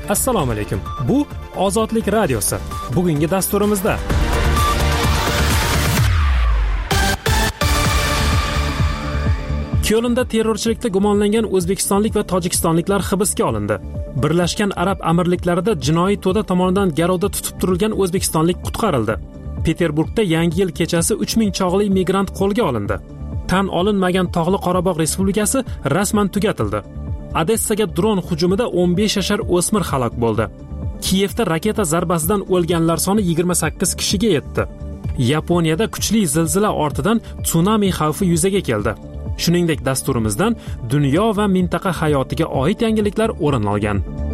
Assalomu alaykum. Bu Ozodlik radiosi. Bugungi dasturimizda Kyolnda terrorchilikda gumonlangan o'zbekistonlik va tojikistonliklar hibsga olindi. Birlashgan Arab Amirliklarida jinoiy to'da tomonidan garovda tutib turilgan o'zbekistonlik qutqarildi. Peterburgda Yangi yil kechasi 3000 chog'li migrant qo'lga olindi. Tan olinmagan Tog'li Qorabog' Respublikasi rasman tugatildi. Odessaga dron hujumida 15 yashar o'smir halok bo'ldi. Kiyevda raketa zarbasidan o'lganlar soni 28 kishiga yetdi. Yaponiyada kuchli zilzila ortidan tsunami xavfi yuzaga keldi. Shuningdek, dasturimizdan dunyo va mintaqa hayotiga oid yangiliklar o'rin olgan.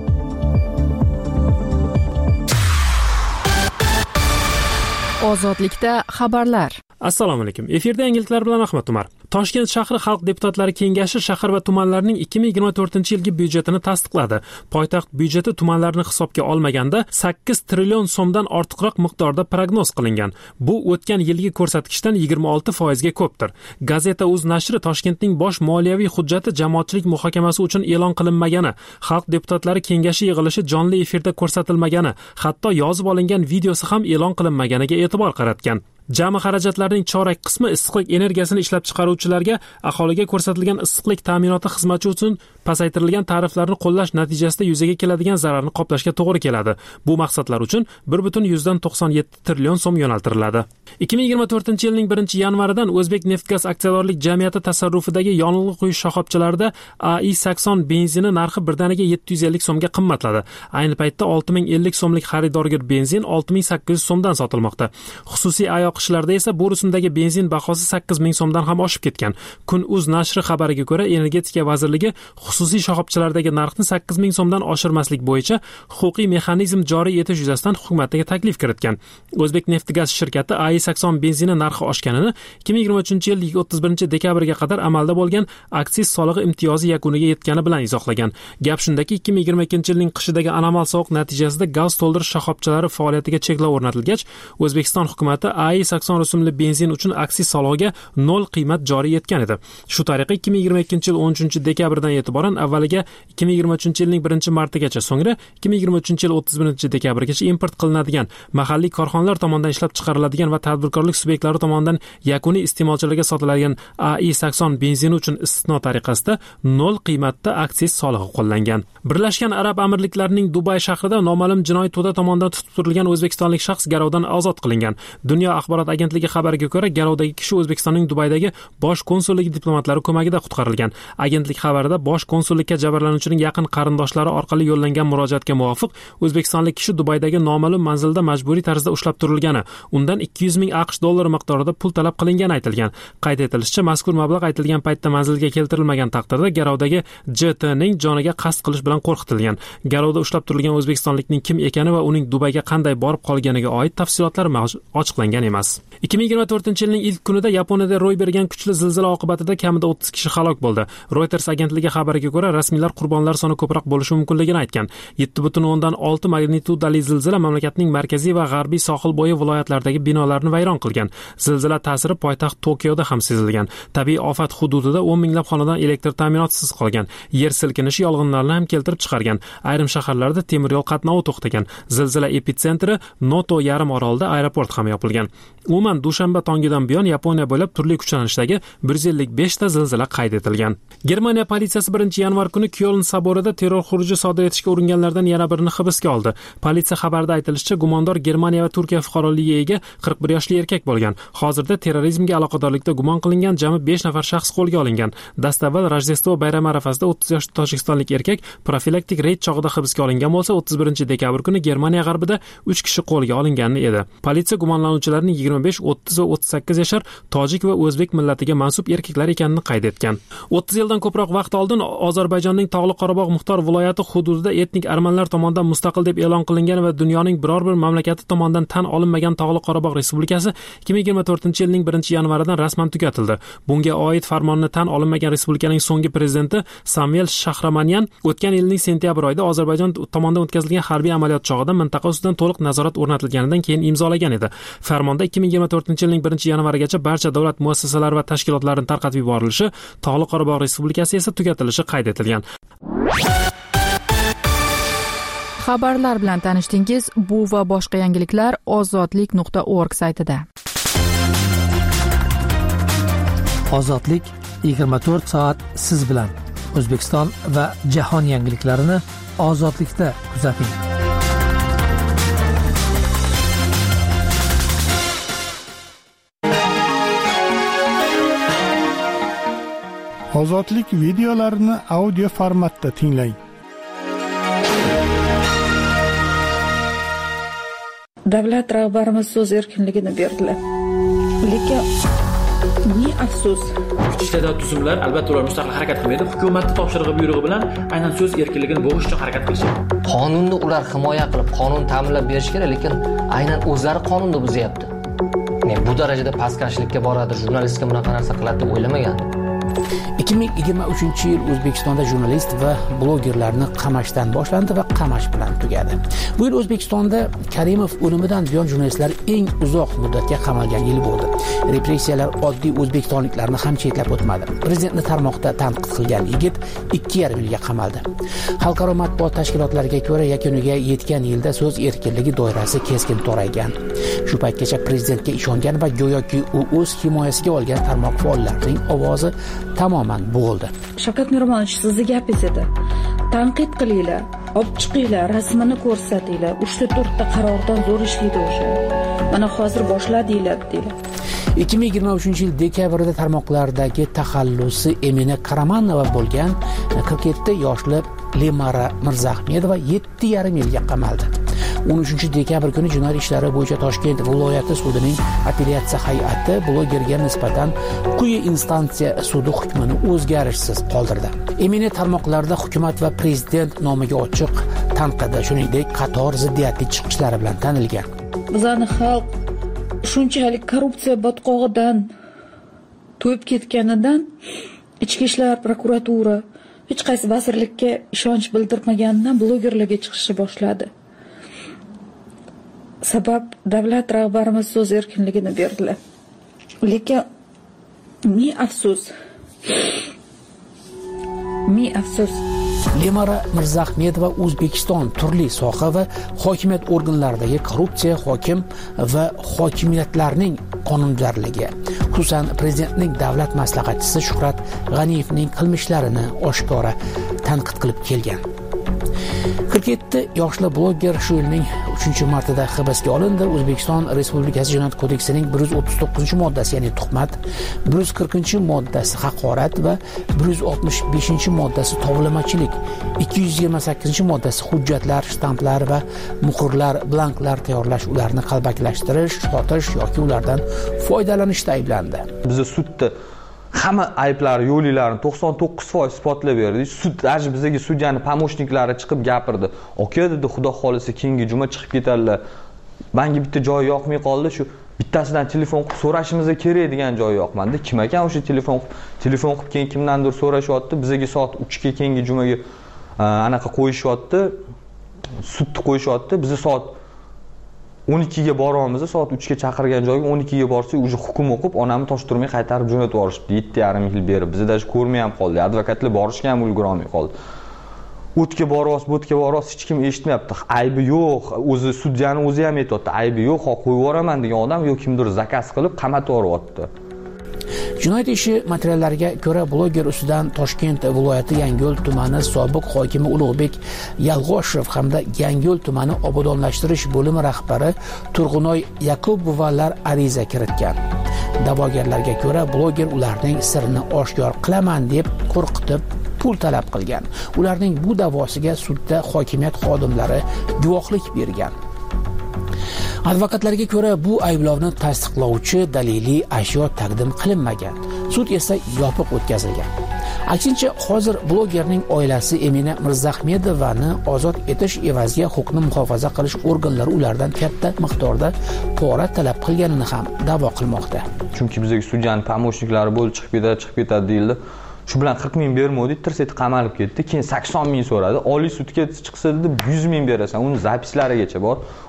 Ozodlikda xabarlar. Assalomu alaykum. Efirda yangiliklar bilan Ahmad Umar. Toshkent shahri Xalq deputatlari kengashi shahar va tumanlarning 2024-yilgi byudjetini tasdiqladi. Poytaxt byudjeti tumanlarni hisobga olmaganda 8 trillion so'mdan ortiqroq miqdorda prognoz qilingan. Bu o'tgan yilgi ko'rsatkichdan 26% ga ko'pdir. Gazeta.uz nashri Toshkentning bosh moliyaviy hujjati jamoatchilik muhokamasi uchun e'lon qilinmagani, Xalq deputatlari kengashi yig'ilishi jonli efirda ko'rsatilmagani, hatto yozib olingan videosi ham e'lon qilinmaganiga e'tibor qaratgan. Jami xarajatlarning chorak qismi issiqlik energiyasini ishlab chiqaruvchilarga aholiga ko'rsatilgan issiqlik ta'minoti xizmati uchun pasaytirilgan tariflarni qo'llash natijasida yuzaga keladigan zararni qoplashga to'g'ri keladi. Bu maqsadlar uchun 1,97 trillion so'm yo'naltiriladi. 2024-yilning 1-yanvaridan O'zbek Neftgaz aksiyadorlik jamiyati tasarrufidagi yonilg'i quyish shoxobchalarida AI-Sakson benzini narxi birdaniga 750 so'mga qimmatladi. Ayni paytda 6050 so'mlik xaridorgir benzin 6800 so'mdan sotilmoqda. Xususiy qishlarda esa bu rusumdagi benzin bahosi 8000 so'mdan ham oshib ketgan. Kun.uz nashri xabariga ko'ra, Energetika vazirligi xususiy shoxobchalardagi narxni 8000 so'mdan oshirmaslik bo'yicha huquqiy mexanizm joriy etish yuzasidan hukumatga taklif kiritgan. O'zbek Neftgaz shirkati AI-Sakson benzini narxi oshganini 2023-yil 31 dekabrga qadar amalda bo'lgan aksiz solig'i imtiyozi yakuniga yetgani bilan izohlagan. Gap shundaki, 2022-yilning qishidagi anomal sovuq natijasida gaz to'ldirish shoxobchalari faoliyatiga cheklov o'rnatilgach, O'zbekiston hukumati AI-Sakson rusumli benzin uchun aksiz solig'iga 0 qiymat joriy etgan edi. Shu tariqa 2022-yil 13 dekabrdan e'tiboran avvaliga 2023-yilning 1-martigacha, so'ngra 2023-yil 31 dekabrgacha import qilinadigan, mahalliy korxonalar tomonidan ishlab chiqariladigan va tadbirkorlik subyektlari tomonidan yakuniy iste'molchilarga sotiladigan AI-Sakson benzini uchun istisno tariqasida 0 qiymatda aksiz solig'i qo'llangan. Birlashgan Arab Amirliklarining Dubay shahrida noma'lum jinoiy to'da tomonidan tutib turilgan o'zbekistonlik shaxs garovdan ozod qilingan. Dunyo axborot agentligi xabariga ko'ra, garovdagi kishi O'zbekistonning Dubaydagi bosh konsulligi diplomatlari ko'magida qutqarilgan. Agentlik xabarida bosh konsullikka jabrlanuvchining yaqin qarindoshlari orqali yo'llangan murojaatga muvofiq o'zbekistonlik kishi Dubaydagi noma'lum manzilda majburiy tarzda ushlab turilgani, undan 200 ming AQSh dollari miqdorida pul talab qilingani aytilgan. Qayd etilishicha, mazkur mablag' aytilgan paytda manzilga keltirilmagan taqdirda garovdagi JTning joniga qasd qilish bilan qo'rqitilgan. Garovda ushlab turilgan o'zbekistonlikning kim ekani va uning Dubayga qanday borib qolganiga oid tafsilotlar ochiqlangan emas. 2024-yilning ilk kunida Yaponiyada ro'y bergan kuchli zilzila oqibatida kamida 30 kishi halok bo'ldi. Reuters agentligi xabariga ko'ra, rasmiylar qurbonlar soni ko'proq bo'lishi mumkinligini aytgan. 7,6 magnitudali zilzila mamlakatning markaziy va g'arbiy sohil bo'yi viloyatlaridagi binolarni vayron qilgan. Zilzila ta'siri poytaxt Tokioda ham sezilgan. Tabiiy ofat hududida 10 minglab xonadon elektr ta'minotisiz qolgan. Yer silkinishi yong'inlarni ham keltirib chiqargan. Ayrim shaharlarda temir yo'l qatnovi to'xtagan. Zilzila epitsentri Noto yarim orolida aeroport ham yopilgan. Umuman dushanba tongidan buyon Yaponiya bo'ylab turli kuchlanishdagi 155 ta zilzila qayd etilgan. Germaniya politsiyasi 1-yanvar kuni Kyoln saborida terror xuruji sodir etishga uringanlardan yana birini hibsga oldi. Politsiya xabarida aytilishicha, gumondor Germaniya va Turkiya fuqaroligiga ega 41 yoshli erkak bo'lgan. Hozirda terrorizmga aloqadorlikda gumon qilingan jami 5 nafar shaxs qo'lga olingan. Dastavval Rojdestvo bayrami arafasida 30 yoshli tojikistonlik erkak profilaktik reyd chog'ida hibsga olingan bo'lsa, 31 dekabr kuni Germaniya g'arbida 3 kishi qo'lga olingan edi. Politsiya gumonlanuvchilarning 25, 30 va 38 yashar tojik va o'zbek millatiga mansub erkaklar ekanini qayd etgan. 30 yildan ko'proq vaqt oldin Ozarbayjonning Tog'li Qorabog' muxtor viloyati hududida etnik armanlar tomonidan mustaqil deb e'lon qilingan va dunyoning biror bir mamlakati tomonidan tan olinmagan Tog'li Qorabog' Respublikasi 2024-yilning 1-yanvaridan rasman tugatildi. Bunga oid farmonni tan olinmagan respublikaning so'nggi prezidenti Samvel Shahramanyan o'tgan yilning sentyabr oyida Ozarbayjon tomonidan o'tkazilgan harbiy amaliyot chog'ida mintaqa ustidan to'liq nazorat o'rnatilganidan keyin imzolagan edi. Farmonda 2024-yilning 1-yanvarigacha barcha davlat muassasalari va tashkilotlarining tarqatib yuborilishi, Tog'li Qorabog' Respublikasi esa tugatilishi qayd etilgan. Xabarlar bilan tanishdingiz. Bu va boshqa yangiliklar ozodlik.org saytida. Ozodlik 24 soat siz bilan. O'zbekiston va jahon yangiliklarini Ozodlikda kuzating. Ozodlik videolarini audio formatda tinglang. Davlat rahbarimiz so'z erkinligini berdilar. Lekin ne afsus. Iqtisodiyot tuzumlar albatta ular mustaqil harakat qilmaydi. Hukumatning topshirig'i buyrug'i bilan aynan so'z erkinligini bo'g'ish uchun harakat qilishadi. Qonunni ular himoya qilib, qonun ta'minlab berish kerak, lekin aynan o'zlari qonunni buzyapti. Men bu darajada pastkashlikka boradi, jurnalistga bunaqa narsa qiladi deb o'ylamagandim. 2023 yil O'zbekistonda jurnalist va blogerlarni qamashdan boshlandi va qamash bilan tugadi. Bu yil O'zbekistonda Karimov o'limidan buyon jurnalistlar eng uzoq muddatga qamalgan yil bo'ldi. Repressiyalar oddiy o'zbekistonliklarni ham chetlab o'tmadi. Prezidentni tarmoqda tanqid qilgan yigit 2,5 yilga qamaldi. Xalqaro matbuot tashkilotlariga ko'ra, yakuniga yetgan yilda so'z erkinligi doirasi keskin toraygan. Shu paytgacha prezidentga ishongan va go'yoki u o'z himoyasiga olgan tarmoq faollarining ovozi tamoman bo'ldi. Shavkat Miromonovich, sizni gapingiz edi. Tanqid qilinglar, olib chiqinglar, rasmini ko'rsatinglar. 3-4 ta qarordan zo'r ishlaydi o'sha. Mana hozir boshladinglar deylar. 2023 yil dekabrida tarmoqlardagi taxallusi Emina Karamanova bo'lgan 47 yoshli Lemara Mirzahmedova 7,5 yilga qamaldi. 13 dekabr kuni jinoyat ishlari bo'yicha Toshkent viloyati sudining apellyatsiya hay'ati blogerga nisbatan quyi instansiya sudi hukmini o'zgarishsiz qoldirdi. Emina tarmoqlarda hukumat va prezident nomiga ochiq tanqidi, shuningdek qator ziddiyatli chiqishlari bilan tanilgan. Bizning xalq shunchalik korrupsiya botqog'idan to'yib ketganidan ichki ishlar prokuratura hech qaysi vazirlikka ishonch bildirmaganidan blogerlarga chiqishni boshladi. Sabab davlat rahbarimiz so'z erkinligini berdilar. Lekin ne afsus. Lemara Mirzahmedova O'zbekiston turli soha va hokimiyat organlaridagi korrupsiya, hokim va hokimiyatlarning qonunbuzarligi, xususan prezidentning davlat maslahatchisi Shuhrat G'aniyevning qilmishlarini oshkora tanqid qilib kelgan. 47 yoshli bloger shu yilning 3-martida hibsga olindi. O'zbekiston Respublikasi Jinoyat kodeksining 139-moddasi, ya'ni tuhmat, 140-moddasi haqorat va 165-moddasi tovlamachilik, 228-moddasi hujjatlar, shtamplar va muhrlar, blanklar tayyorlash, ularni qalbakilashtirish, sotish yoki ulardan foydalanishda ayblandi. Biz sudda hamma ayblar, yo'llarni 99% isbotlab berdik. Sud даже bizga sudyaning pomoshniklari chiqib gapirdi. Aka dedi, xudo xolisa keyingi juma chiqib ketadilar. Menga bitta joy yoqmay qoldi, shu bittasidan telefon qilib so'rashimiz kerak degan joy yoqmadi. Kim ekan o'sha telefon qilib keyin kimdandir so'rashyapti. Bizga soat 3 ga keyingi jumaga anaqa qo'yishyapti. Sudni qo'yishyapti. Biz soat 12 ga boramiz, soat 3 ga chaqirgan joyga 12 ga borsak, uje hukm o'qib, onamni toshtirmay qaytarib jo'natib yuborishdi. 7,5 yil berib. Bizda даже ko'rmay ham qoldi. Advokatlar borishga ham ulgura olmay qoldi. O'tga boryapsiz, bo'tga boryapsiz, hech kim eshitmayapti. Aybi yo'q. O'zi sudyaning o'zi ham aytayapti. Aybi yo'q, qo'yib yuboraman degan odam yo'q, kimdir zakaz qilib qamatib yuboryapti. Jinoyat ishi materiallariga ko'ra, bloger ustidan Toshkent viloyati Yangiyo'l tumani sobiq hokimi Ulug'bek Yalg'oshev hamda Yangiyo'l tumani obodonlashtirish bo'limi rahbari Turg'unoy Yakubovalar ariza kiritgan. Da'vogarlarga ko'ra, bloger ularning sirini oshkor qilaman deb qo'rqitib pul talab qilgan. Ularning bu da'vosiga sudda hokimiyat xodimlari guvohlik bergan. Advokatlarga ko'ra, bu ayblovni tasdiqlovchi daliliy ashyo taqdim qilinmagan. Sud esa yopiq o'tkazilgan. Aksincha, hozir blogerning oilasi Emina Mirzahmedovani ozod etish evaziga huquqni muhofaza qilish organlari ulardan katta miqdorda pora talab qilganini ham da'vo qilmoqda. Chunki bizga sudyaning pomoshniklari bo'lib chiqib ketadi deyildi. Shu bilan 40 ming bermodik, tirseti qamalib ketdi. Keyin 80 ming so'radi. Oliy sudga chiqsa dedi, 100 ming berasan. Uni zapislarigacha bor.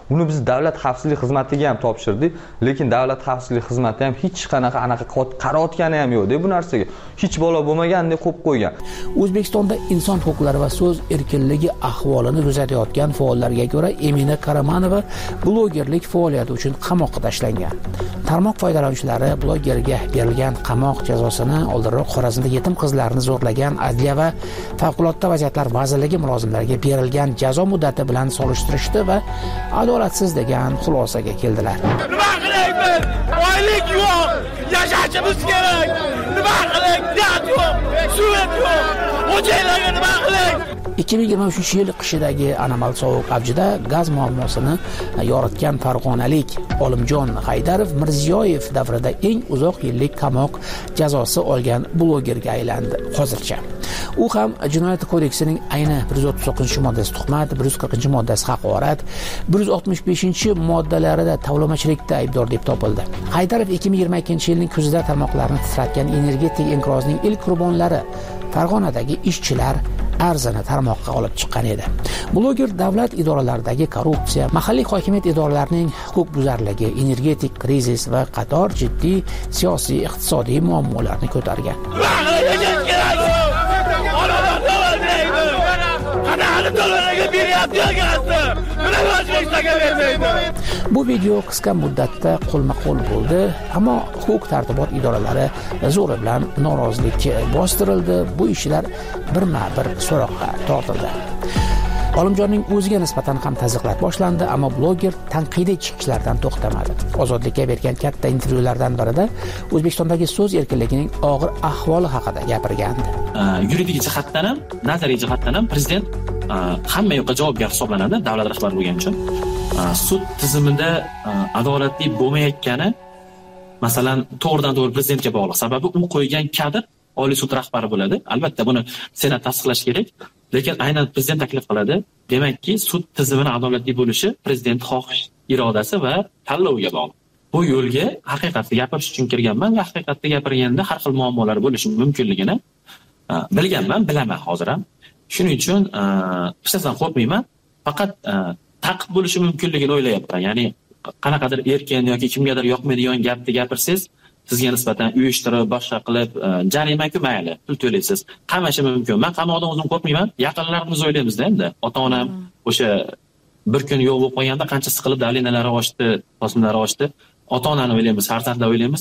uni biz davlat xavfsizlik xizmatiga ham topshirdik, lekin davlat xavfsizlik xizmati ham hech qanaqa qarayotgani ham yo'q-da bu narsaga. Hech bola bo'lmagandek qo'yib qo'ygan. O'zbekistonda inson huquqlari va so'z erkinligi ahvolini kuzatayotgan faollarga ko'ra Emina Karamanova blogerlik faoliyati uchun qamoqqa tashlangan. Tarmoq foydalanuvchilari blogerga berilgan qamoq jazosini oldinroq Xorazmda yetim qizlarni zo'rlagan Adliya va Favqulodda vaziyatlar vazirligi mulozimlariga berilgan jazo muddati bilan solishtirishdi va adolatsiz degan xulosaga keldilar. Nima qilaymiz? Oylik yo'q, yashashimiz kerak. Nima qilaylik? Gaz yo'q, suv yo'q. Xo'jaylarga nima qilaylik? 2023-yil qishidagi anomal sovuq avjida gaz muammosini yoritgan farg'onalik Olimjon Haydarov Mirziyoyev davrida eng uzoq yillik qamoq jazosi olgan blogerga aylandi hozircha. U ham Jinoyat kodeksining ayni 139-moddasi tuhmat, 140-moddasi haqorat, 165-moddalarida tovlamachilikda aybdor deb topildi. Haydarov 2022-yilning kuzida tarmoqlarni titratgan energetik inqirozning ilk qurbonlari Farg'onadagi ishchilar arzini tarmoqqa olib chiqqan edi. Bloger davlat idoralaridagi korrupsiya, mahalliy hokimiyat idoralarining huquqbuzarligi, energetik krizis va qator jiddiy siyosiy iqtisodiy muammolarni ko'targan. Bu video qisqa muddatda qo'lma-qo'l bo'ldi, ammo huquq-tartibot idoralari zo'ri bilan norozilik bostirildi. Bu ishlar birma-bir so'roqqa tortildi. Olimjonning o'ziga nisbatan ham tazyiqlar boshlandi, ammo bloger tanqidiy chiqishlardan to'xtamadi. Ozodlikka bergan katta intervyulardan birida O'zbekistondagi so'z erkinligining og'ir ahvoli haqida gapirgandi. Yuridik jihatdan ham, nazariy jihatdan ham prezident hamma yoqqa javobgar hisoblanadi davlat rahbari bo'lgani uchun. Sud tizimida adolatli bo'lmayotgani masalan to'g'ridan-to'g'ri prezidentga bog'liq. Sababi u qo'ygan kadr Oliy sud rahbari bo'ladi. Albatta buni Senat tasdiqlash kerak, lekin aynan prezident taklif qiladi. Demakki, sud tizimini adolatli bo'lishi prezident xohish, irodasi va tanloviga bog'liq. Bu yo'lga haqiqatni gapirish uchun kirganman va haqiqatni gapirganda har xil muammolar bo'lishi mumkinligini bilganman, bilaman hozir ham. Shuning uchun hech narsadan qo'rqmayman. Faqat taqib bo'lishi mumkinligini o'ylayapman. Ya'ni qanaqadir erkin yoki kimgadir yoqmaydigan gapni gapirsangiz, sizga nisbatan uyushtirib, boshqa qilib, jarima-ku mayli, pul to'laysiz. Qamashi mumkin. Men qamoqdan o'zim qo'rqmayman. Yaqinlarimiz o'ylaymiz-da endi. Ota-onam o'sha bir kun yo'q bo'lib qolganda qancha siqilib dalinalari ochdi, bosimlari ochdi. Ota-onani o'ylaymiz, farzandlar o'ylaymiz.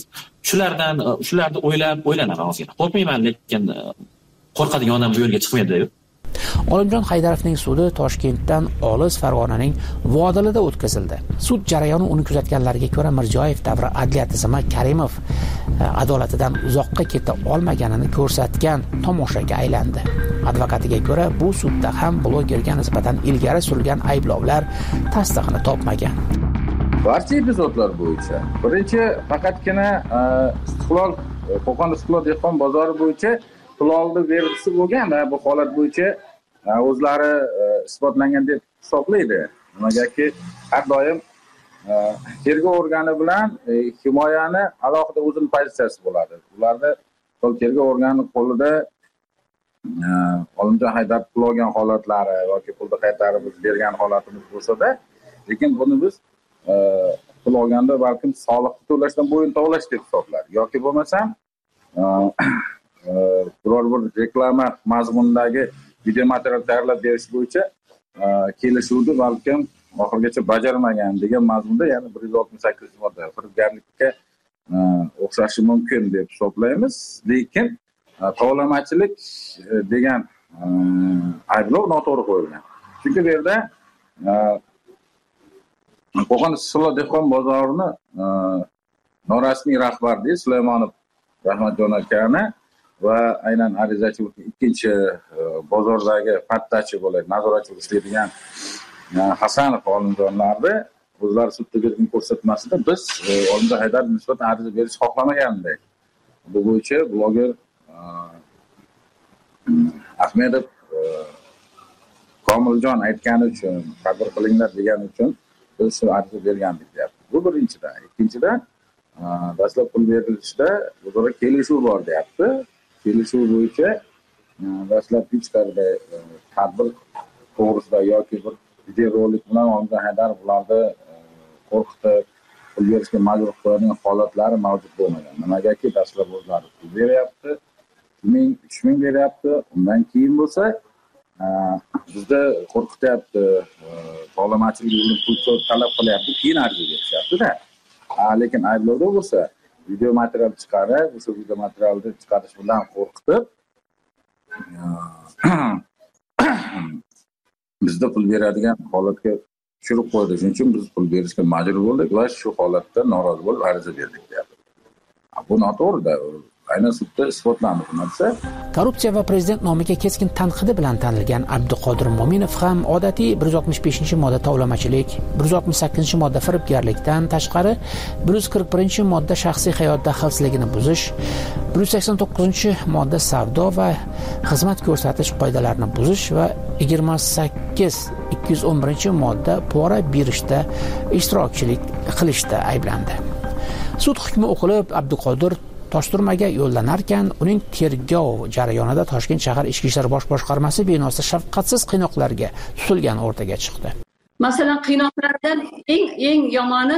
Shularni o'ylanaman ozgina. Qo'rqmayman, lekin qo'rqadigan odam bu yo'lga chiqmaydi-ku. Olimjon Haydarovning sudi Toshkentdan olis Farg'onaning Vodilida o'tkazildi. Sud jarayoni uni kuzatganlarga ko'ra Mirziyoyev davri adliya tizimi Karimov adolatidan uzoqqa keta olmaganini ko'rsatgan tomoshaga aylandi. Advokatiga ko'ra bu sudda ham blogerga nisbatan ilgari surilgan ayblovlar tasdig'ini topmagan. Barcha epizodlar bo'yicha birinchi faqatgina Istiqlol, Qo'qon Istiqlol dehqon bozori bo'yicha pulolni belgisi bo'lgan va bu holat bo'yicha o'zlari isbotlangan deb hisoblaydi. Nimagaki har doim tergov organi bilan himoyani alohida o'zining pozitsiyasi bo'ladi. Ularda tergov organi qo'lida Olimjon Haydarov pul olgan holatlari yoki pulni qaytarib bergan holatimiz bo'lsa-da, lekin buni biz pul olganda balkim soliq to'lashdan bo'yin tovlash deb hisoblar yoki bo'lmasam biror bir reklama mazmunidagi video material tayyorlab berish bo'yicha kelishuvni balkim oxirigacha bajarmagan degan mazmunda, ya'ni 168-modda firibgarlikka o'xshashi mumkin deb hisoblaymiz. Lekin tovlamachilik degan ayblov noto'g'ri qo'yilgan. Chunki bu yerda Qo'qon Istiqlol dehqon bozorini norasmiy rahbari Sulaymonov Rahmatjon akani va aynan arizachilikning ikkinchi bozordagi pattachi bo'lib nazoratchi ishlaydigan Hasanov olimjonlarni o'zlari sudda bergan ko'rsatmasida biz Olimjon Haydarovga nisbatan ariza berish xohlamagandik. Bu bo'yicha bloger Ahmedov Komiljon aytgani uchun tadbir qilinglar degani uchun biz shu ariza bergandik deyapti. Bu birinchidan. Ikkinchidan dastlab pul berilishda o'zaro kelishuv bor deyapti. Kelishuv bo'yicha dastlab hech qanday tadbir to'g'risida yoki bir videorolik bilan Olimjon Haydarov ularni qo'rqitib, pul berishga majbur qiladigan holatlari mavjud bo'lmagan. Nimagaki dastlab o'zlari pul beryapti, 3 ming beryapti, undan keyin bo'lsa bizda qo'rqityapti, bog'lamachilik yo'lini pul talab qilyapti, keyin ariza berishyapti-da. Lekin ayblovda bo'lsa, video material chiqarib, o'sha video materialni chiqarish bilan qo'rqitib bizda pul beradigan holatga tushirib qo'ydi. Shuning uchun biz pul berishga majbur bo'ldik va shu holatda norozi bo'lib ariza berdik deyapti. Bu noto'g'ri-da. Aynan sudda isbotlandi bu narsa. Korrupsiya va prezident nomiga keskin tanqidi bilan tanilgan Abduqodir Mo'minov ham odatiy 165-modda tovlamachilik, 168-modda firibgarlikdan tashqari 141-modda shaxsiy hayot daxlsizligini buzish, 189-modda savdo va xizmat ko'rsatish qoidalarini buzish va 211-modda pora berishda ishtirokchilik qilishda ayblandi. Sud hukmi o'qilib, Abduqodir Toshturmaga yo'llanarkan, uning tergov jarayonida Toshkent shahar Ichki ishlar bosh boshqarmasi binosida shafqatsiz qiynoqlarga tutilgan o'rtaga chiqdi. Masalan, qiynoqlardan eng yomoni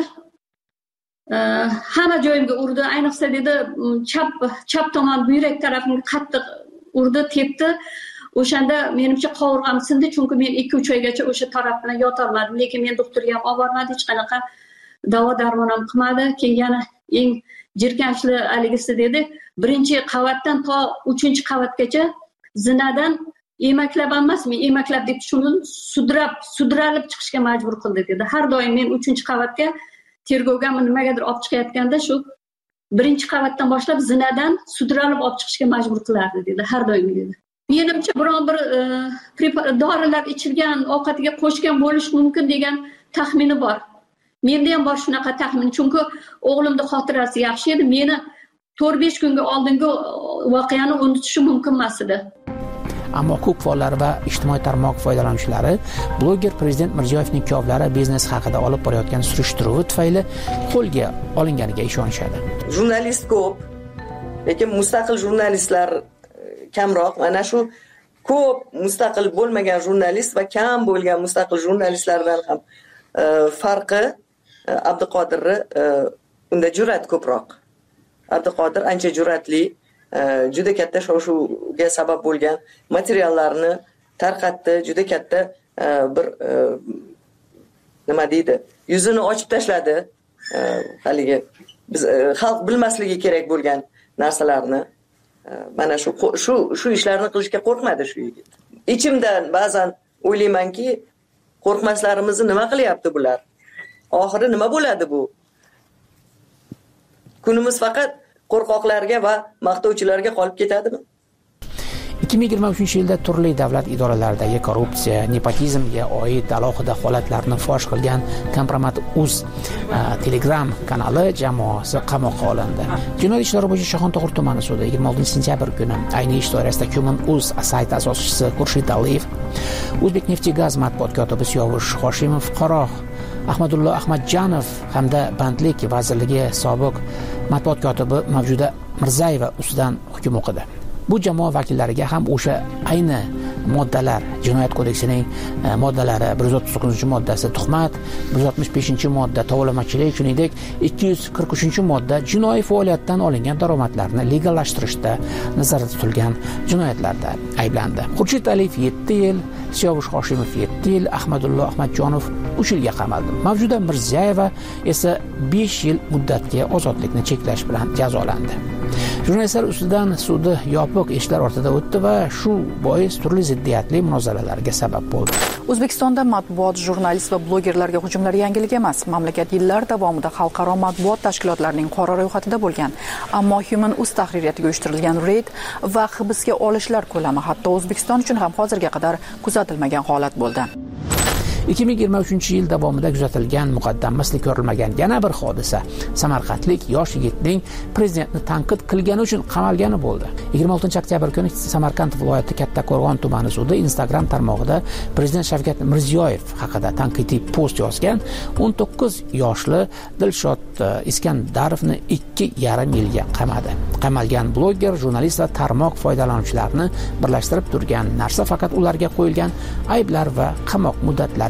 hamma joyimga urdi, ayniqsa dedi chap tomon buyrak tarafimga qattiq urdi, tepdi. O'shanda menimcha qovurg'am sindi, chunki men 2-3 oygacha o'sha taraf bilan yotolmadim, lekin men doktorga ham olib bormadi, hech qanaqa davo darmon ham qilmadi. Keyin yana eng jirkanchli aligisi dedi, 1-qavatdan to 3-qavatgacha zinadan emaklab emas, men emaklab deb tushundim, sudralib chiqishga majbur qildi dedi. Har doim men 3-qavatga tergovga nimagadir olib chiqayotganda shu 1-qavatdan boshlab zinadan sudralib olib chiqishga majbur qilardi dedi, har doim dedi. Menimcha biron bir dorilar ichilgan, ovqatiga qo'shgan bo'lish mumkin degan taxmini bor. Menda ham bor shunaqa taxmin, chunki o'g'limning xotirasi yaxshi edi. Meni 4-5 kunga oldingi voqeani unutishi mumkin emas edi. Ammo ko'p fonlar va ijtimoiy tarmoq foydalanuvchilari bloger prezident Mirziyoyevning kuyovlari biznes haqida olib borayotgan surishtiruvi tufayli qo'lga olinganiga ishonishadi. Jurnalist ko'p, lekin mustaqil jurnalistlar kamroq. Mana shu ko'p mustaqil bo'lmagan jurnalist va kam bo'lgan mustaqil jurnalistlardan ham farqi Abduqodirni unda jur'at ko'proq. Abduqodir ancha jur'atli, juda katta shov-shuvga sabab bo'lgan materiallarni tarqatdi, juda katta bir nima deydi, yuzini ochib tashladi. Haligi biz xalq bilmasligi kerak bo'lgan narsalarni. Mana shu ishlarni qilishga qo'rqmadi shu yigit. Ichimdan ba'zan o'ylaymanki, qo'rqmaslarimizni nima qilyapti bular? Oxiri nima bo'ladi bu? Kunimiz faqat qo'rqoqlarga va maqtovchilarga qolib ketadimi? 2023-yilda turli davlat idoralaridagi korrupsiya, nepotizmga oid alohida holatlarni fosh qilgan Kompromat.uz Telegram kanali jamoasi qamoqqa olindi. Jinoyat ishlari bo'yicha Shoxontohur tumani sudi 26-sentyabr kuni ayni ish doirasida Human.uz sayti asoschisi Xurshid Aliyev, O'zbekneftgaz matbuot kotibi Siyovush Hoshimov, fuqaro Ahmadullo Ahmadjanov hamda Bandlik vazirligi sobiq matbuot kotibi Mavjuda Mirzayeva ustidan hukm o'qidi. Bu jamoa vakillariga ham o'sha ayni moddalar, Jinoyat kodeksining moddalari 139-moddasi tuhmat, 165-modda tovlamachilik, shuningdek 243-modda jinoiy faoliyatdan olingan daromadlarni legallashtirishda nazarda tutilgan jinoyatlarda ayblandi. Xurshid Aliyev 7 yil, Siyovush Hoshimov 7 yil, Ahmadullo Ahmadjonov 3 yilga qamaldi. Mavjuda Mirzayeva esa 5 yil muddatga ozodlikni cheklash bilan jazolandi. Jurnalistlar ustidan sudi yopiq eshiklar ortida o'tdi va shu bois turli ziddiyatli munozaralarga sabab bo'ldi. O'zbekistonda matbuot, jurnalist va blogerlarga hujumlar yangilik emas. Mamlakat yillar davomida xalqaro matbuot tashkilotlarining qora ro'yxatida bo'lgan. Ammo Human.uz tahririyatiga uyushtirilgan reyd va hibsga olishlar ko'lami hatto O'zbekiston uchun ham hozirga qadar kuzatilmagan holat bo'ldi. 2023-yil davomida kuzatilgan muqaddam misli ko'rilmagan yana bir hodisa samarqandlik yosh yigitning prezidentni tanqid qilgani uchun qamalgani bo'ldi. 26-oktyabr kuni Samarqand viloyati Kattaqo'rg'on tumani sudi Instagram tarmog'ida prezident Shavkat Mirziyoyev haqida tanqidiy post yozgan 19 yoshli Dilshod Iskandarovni 2,5 yilga qamadi. Qamalgan bloger, jurnalist va tarmoq foydalanuvchilarini birlashtirib turgan narsa faqat ularga qo'yilgan ayblar va qamoq muddatlari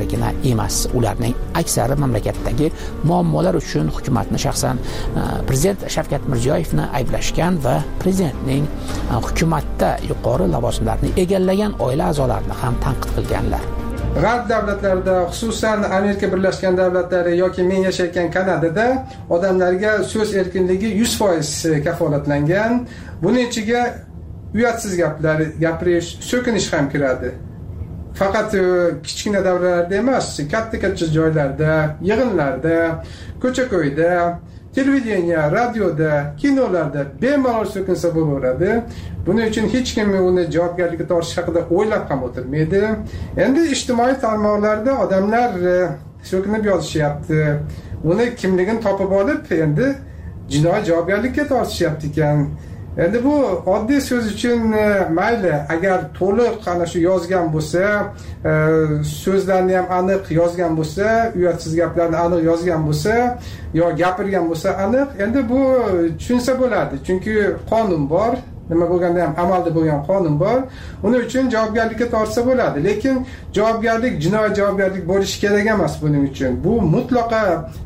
muammolariga emas, ularning aksari mamlakatdagi muammolar uchun hukumatni, shaxsan prezident Shavkat Mirziyoyevni ayblashgan va prezidentning hukumatda yuqori lavozimlarni egallagan oila a'zolarini ham tanqid qilganlar. G'arb davlatlarida, xususan Amerika Birlashgan Davlatlari yoki men yashayotgan Kanadada odamlarga so'z erkinligi 100% kafolatlangan. Buning ichiga uyatsiz gaplar gapirish, so'kinish ham kiradi. Faqat kichkina davralarda emas, katta joylarda, yig'inlarda, ko'cha-ko'yda, televideniya, radioda, kinolarda bemalol so'kinsa bo'laveradi. Buning uchun hech kim uni javobgarlikka tortish haqida o'ylab ham o'tirmaydi. Endi ijtimoiy tarmoqlarda odamlar so'kinib yozishyapti. Uni kimligini topib olib, endi jinoiy javobgarlikka tortishyapti ekan. Endi bu oddiy so'z uchun mayli, agar to'liq ana shu yozgan bo'lsa, so'zlarni ham aniq yozgan bo'lsa, uyatsiz gaplarni aniq yozgan bo'lsa, yo gapirgan bo'lsa aniq, endi bu tushunsa bo'ladi. Chunki qonun bor, nima bo'lganda ham amalda bo'lgan qonun bor. Uning uchun javobgarlikka tortsa bo'ladi. Lekin javobgarlik jinoiy javobgarlik bo'lishi kerak emas buning uchun. Bu mutlaqo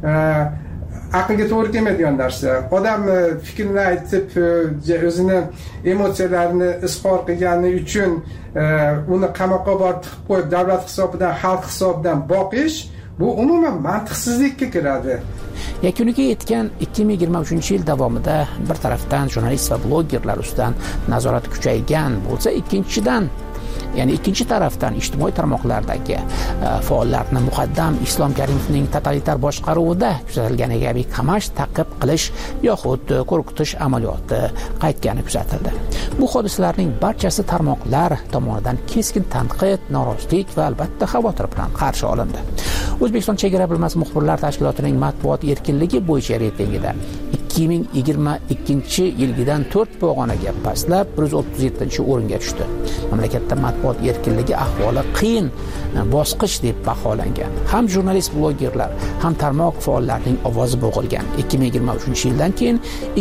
aqlga to'g'ri kelmaydigan narsa. Odam fikrini aytib, o'zini emotsiyalarini izhor qilgani uchun uni qamoqqa borib tiqib qo'yib, davlat hisobidan, xalq hisobidan boqish, bu umuman mantiqsizlikka kiradi. Yakuniga yetgan 2023-yil davomida bir tarafdan jurnalist va blogerlar ustidan nazorat kuchaygan bo'lsa, ikkinchi tarafdan ijtimoiy tarmoqlardagi faollarni muqaddam Islom Karimovning totalitar boshqaruvida kuzatilgan kabi qamash, ta'qib qilish yoxud qo'rqitish amaliyoti qaytgani kuzatildi. Bu hodisalarning barchasi tarmoqlar tomonidan keskin tanqid, norozilik va albatta xavotir bilan qarshi olindi. O'zbekiston chegara bilmas muxbirlar tashkilotining matbuot erkinligi bo'yicha reytingida 2022-yilgidan 4 pog'onaga pastlab 137-o'ringa tushdi. Mamlakatda matbuot erkinligi ahvoli qiyin bosqich deb baholangan. Ham jurnalist, blogerlar, ham tarmoq faollarining ovozi bo'g'ilgan. 2023-yildan keyin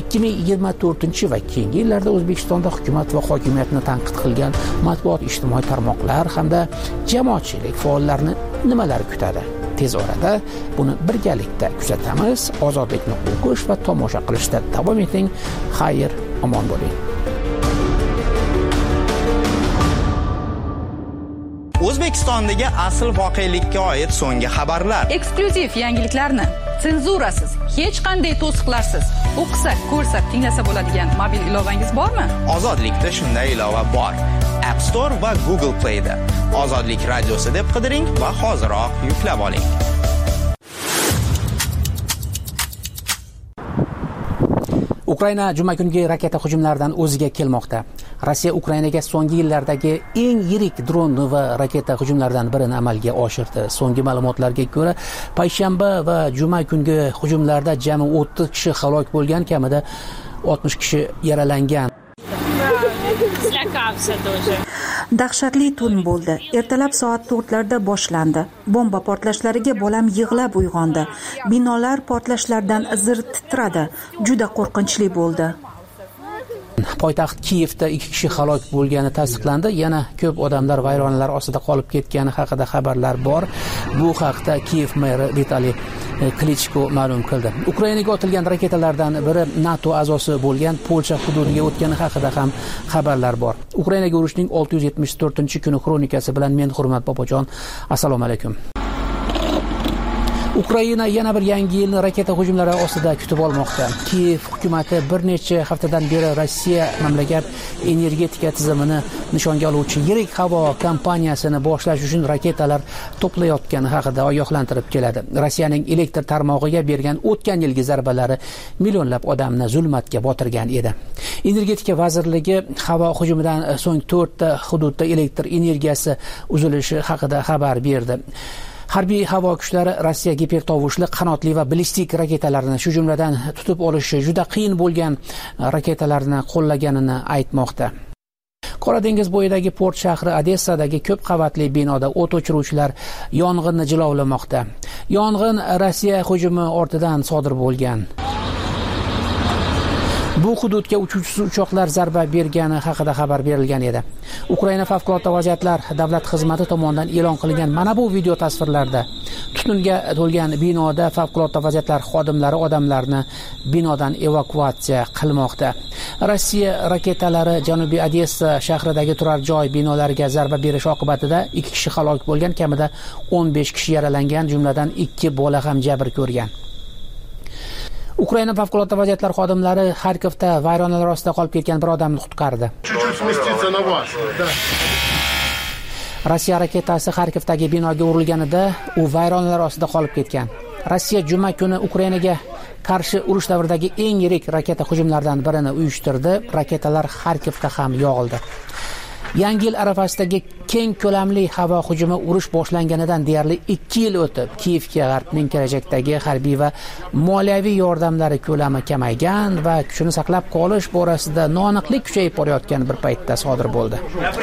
2024 va keyingi yillarda O'zbekistonda hukumat va hokimiyatni tanqid qilgan matbuot, ijtimoiy tarmoqlar hamda jamoatchilik faollarini nimalar kutadi? Tez orada buni birgalikda kuzatamiz. Ozodlikni o'qish va tomosha qilishda davom eting. Xayr, omon bo'ling. O'zbekistondagi asl voqelikka oid so'nggi xabarlar, eksklyuziv yangiliklarni senzurasiz, hech qanday to'siqlarsiz o'qisa, ko'rsa, tinglasa bo'ladigan mobil ilovangiz bormi? Ozodlikda shunday ilova bor. App Store va Google Play'da Ozodlik radiosi deb qidiring va hoziroq yuklab oling. Ukraina juma kungi raketa hujumlaridan o'ziga kelmoqda. Rossiya Ukrainaga so'nggi yillardagi eng yirik dron va raketa hujumlaridan birini amalga oshirdi. So'nggi ma'lumotlarga ko'ra, payshanba va juma kungi hujumlarda jami 30 kishi halok bo'lgan, kamida 60 kishi yaralangan. Dahshatli tun bo'ldi. Ertalab soat 4larda boshlandi. Bomba portlashlariga bolam yig'lab uyg'ondi. Binolar portlashlardan zir titradi. Juda qo'rqinchli bo'ldi. Poytaxt Kiyevda 2 kishi halok bo'lgani tasdiqlandi. Yana ko'p odamlar vayronalar ostida qolib ketgani haqida xabarlar bor. Bu haqda Kiyev meri Vitaliy Klichko ma'lum qildi. Ukrainaga otilgan raketalardan biri NATO a'zosi bo'lgan Polsha hududiga o'tgani haqida ham xabarlar bor. Ukrainaga urushning 674-kuni kronikasi bilan men Hurmat Bobojon. Assalomu alaykum. Ukraina yana bir yangi yilni raketa hujumlari ostida kutib olmoqda. Kiyev hukumatı bir necha haftadan beri Rossiya mamlakat energetika tizimini nishonga oluvchi yirik havo kompaniyasini boshlash uchun raketalar to'playotgani haqida ogohlantirib keladi. Rossiyaning elektr tarmog'iga bergan o'tgan yilgi zarbalari millionlab odamni zulmatga botirgan edi. Energetika vazirligi havo hujumidan so'ng 4 ta hududda elektr energiyasi uzilishi haqida xabar berdi. Harbiy havo kuchlari Rossiya gipertovushli qanotli va ballistik raketalarni, shu jumladan tutib olishi juda qiyin bo'lgan raketalarni qo'llaganini aytmoqda. Qora dengiz bo'yidagi port shahri Odessadagi ko'p qavatli binoda o't o'chiruvchilar yong'inni jilovlamoqda. Yong'in Rossiya hujumi ortidan sodir bo'lgan. bu hududga uchuvchisiz uchoqlar zarba bergani haqida xabar berilgan edi. Ukraina favqulodda vaziyatlar davlat xizmati tomonidan e'lon qilingan mana bu video tasvirlarda tutunga to'lgan binoda favqulodda vaziyatlar xodimlari odamlarni binodan evakuatsiya qilmoqda. Rossiya raketalari Janubiy Odessa shahridagi turar joy binolariga zarba berish oqibatida 2 kishi halok bo'lgan, kamida 15 kishi yaralangan, jumladan 2 bola ham jabr ko'rgan. Ukraina favqulodda vaziyatlar xodimlari Xarkovda vayronalar ostida qolib ketgan bir odamni qutqardi. Rossiya raketasi Xarkovdagi binoga urilganida u vayronalar ostida qolib ketgan. Rossiya juma kuni Ukrainaga qarshi urush davridagi eng yirik raketa hujumlaridan birini uyushtirdi. Raketalar Xarkovga ham yog'ildi. Yangi yil arafasidagi keng ko'lamli havo hujumi urush boshlanganidan deyarli 2 yil o'tib, Kiyevga G'arbning kelajakdagi harbiy va moliyaviy yordamlari ko'lami kamaygan va kuchini saqlab qolish borasida noaniqlik kuchayib borayotgan bir paytda sodir bo'ldi.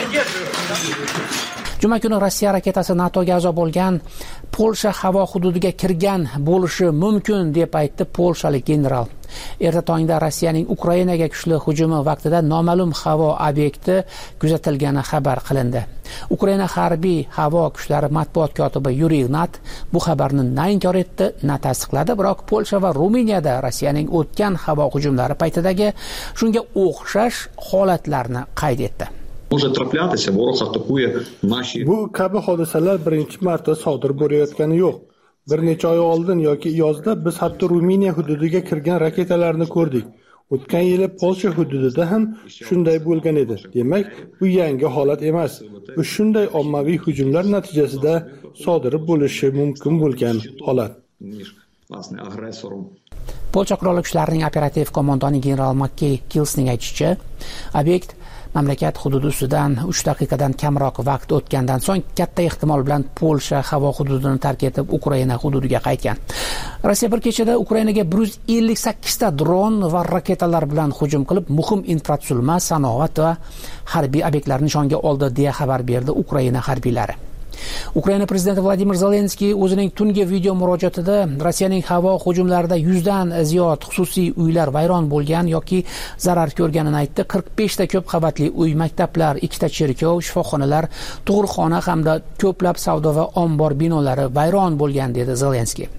Juma kuni Rossiya raketasi NATOga a'zo bo'lgan Polsha havo hududiga kirgan bo'lishi mumkin deb aytdi polshalik general. Erta tongda Rossiyaning Ukrainaga kuchli hujumi vaqtida noma'lum havo obyekti kuzatilgani xabar qilindi. Ukraina harbiy havo kuchlari matbuot kotibi Yuriy Nat bu xabarni na inkor etdi, na tasdiqladi, biroq Polsha va Ruminiyada Rossiyaning o'tgan havo hujumlari paytidagi shunga o'xshash holatlarni qayd etdi. Bu kabi hodisalar birinchi marta sodir bo'layotgani yo'q. Bir necha oy oldin yoki yozda biz hatto Ruminiya hududiga kirgan raketalarni ko'rdik. O'tgan yili Polsha hududida ham shunday bo'lgan edi. Demak, bu yangi holat emas. Bu shunday ommaviy hujumlar natijasida sodir bo'lishi mumkin bo'lgan holat. Polsha qurolli kuchlarining operativ qo'mondoni general Makkey Kilsning aytishicha, obyekt mamlakat hududi ustidan 3 daqiqadan kamroq vaqt o'tgandan so'ng katta ehtimol bilan Polsha havo hududini tark etib Ukraina hududiga qaytgan. Rossiya bir kechada Ukrainaga 158 ta dron va raketalar bilan hujum qilib, muhim infratuzilma, sanoat va harbiy obyektlarni nishonga oldi deya xabar berdi Ukraina harbiylari. Ukraina prezidenti Vladimir Zelenskiy o'zining tungi video murojaatida Rossiyaning havo hujumlarida 100 dan ziyod xususiy uylar vayron bo'lgan yoki zarar ko'rganini aytdi. 45 ta ko'p qavatli uy, maktablar, 2 ta cherkov, shifoxonalar, tug'ruqxona hamda ko'plab savdo va ombor binolari vayron bo'lgan dedi Zelenskiy.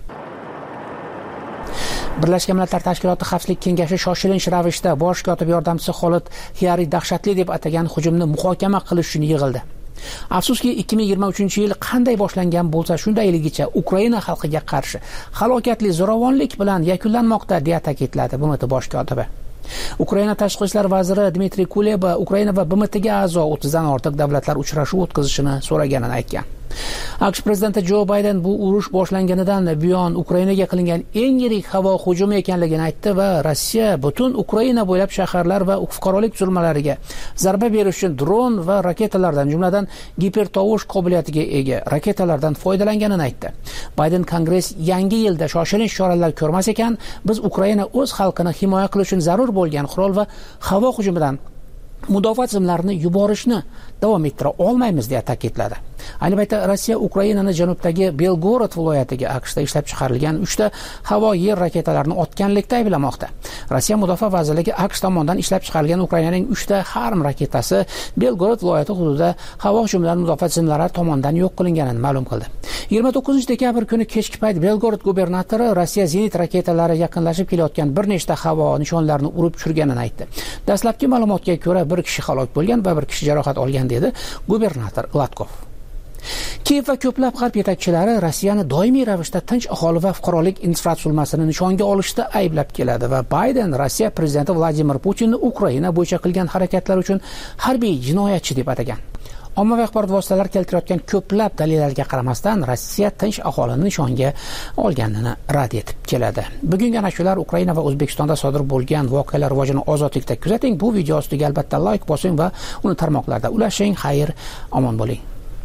Birlashgan Millatlar Tashkiloti Xavfsizlik kengashi shoshilinch ravishda bosh kotib yordamchisi Xolid Xiyari dahshatli deb atagan hujumni muhokama qilish uchun yig'ildi. Afsuski 2023-yil qanday boshlangan bo'lsa shundayligicha Ukraina xalqiga qarshi halokatli zo'ravonlik bilan yakunlanmoqda deya ta'kidladi BMT bosh kotibi. Ukraina tashqi ishlar vaziri Dmitriy Kuleba Ukraina va BMTga a'zo 30 dan ortiq davlatlar uchrashuv o'tkazishini so'raganini aytgan. AQSh prezidenti Jo Bayden bu urush boshlanganidan buyon Ukrainaga qilingan eng yirik havo hujumi ekanligini aytdi va Rossiya butun Ukraina bo'ylab shaharlar va fuqarolik tuzilmalariga zarba berish uchun dron va raketalardan, jumladan gipertovush qobiliyatiga ega raketalardan foydalanganini aytdi. Bayden Kongress yangi yilda shoshilinch choralar ko'rmas ekan, biz Ukraina o'z xalqini himoya qilish uchun zarur bo'lgan qurol va havo hujumidan mudofaa tizimlarini yuborishni davom ettira olmaymiz deya ta'kidladi. Ayni paytda Rossiya Ukrainani janubdagi Belgorod viloyatiga AQShda ishlab chiqarilgan 3 ta havo yer raketalarini otganlikda ayblamoqda. Rossiya mudofaa vazirligi AQSh tomonidan ishlab chiqarilgan Ukrainaning 3 ta Harm raketasi Belgorod viloyati hududida havo hujumlari mudofaa tizimlari tomonidan yo'q qilinganini ma'lum qildi. 29-dekabr kuni kechki payt Belgorod gubernatori Rossiya zenit raketalari yaqinlashib kelayotgan bir nechta havo nishonlarini urib tushirganini aytdi. Dastlabki ma'lumotga ko'ra bir kishi halok bo'lgan va bir kishi jarohat olgan dedi gubernator Latkov. Kiyev va ko'plab g'arb yetakchilari Rossiyani doimiy ravishda tinch aholi va fuqarolik infratuzilmasini nishonga olishda ayblab keladi va Bayden Rossiya prezidenti Vladimir Putinni Ukraina bo'yicha qilgan harakatlar uchun harbiy jinoyatchi deb atagan. Ommaviy axborot vositalari keltirayotgan ko'plab dalillarga qaramasdan Rossiya tinch aholini nishonga olganini rad etib keladi. Bugungi ana shular Ukraina va O'zbekistonda sodir bo'lgan voqealar rivojini ozodlikda kuzating. Bu video ostiga albatta like bosing va uni tarmoqlarda ulashing. Xayr, omon bo'ling.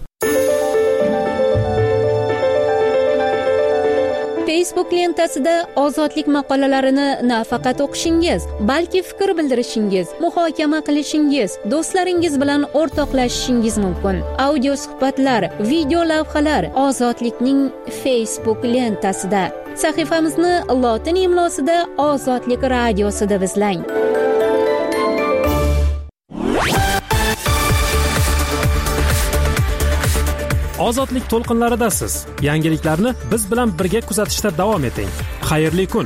Facebook lentasida ozodlik maqolalarini nafaqat o'qishingiz, balki fikr bildirishingiz, muhokama qilishingiz, do'stlaringiz bilan o'rtoqlashishingiz mumkin. Audio suhbatlar, video lavhalar Ozodlikning Facebook lentasida. Sahifamizni lotin imlosida Ozodlik radiosida izlang. Ozodlik to'lqinlaridasiz. Yangiliklarni biz bilan birga kuzatishda davom eting. Xayrli kun.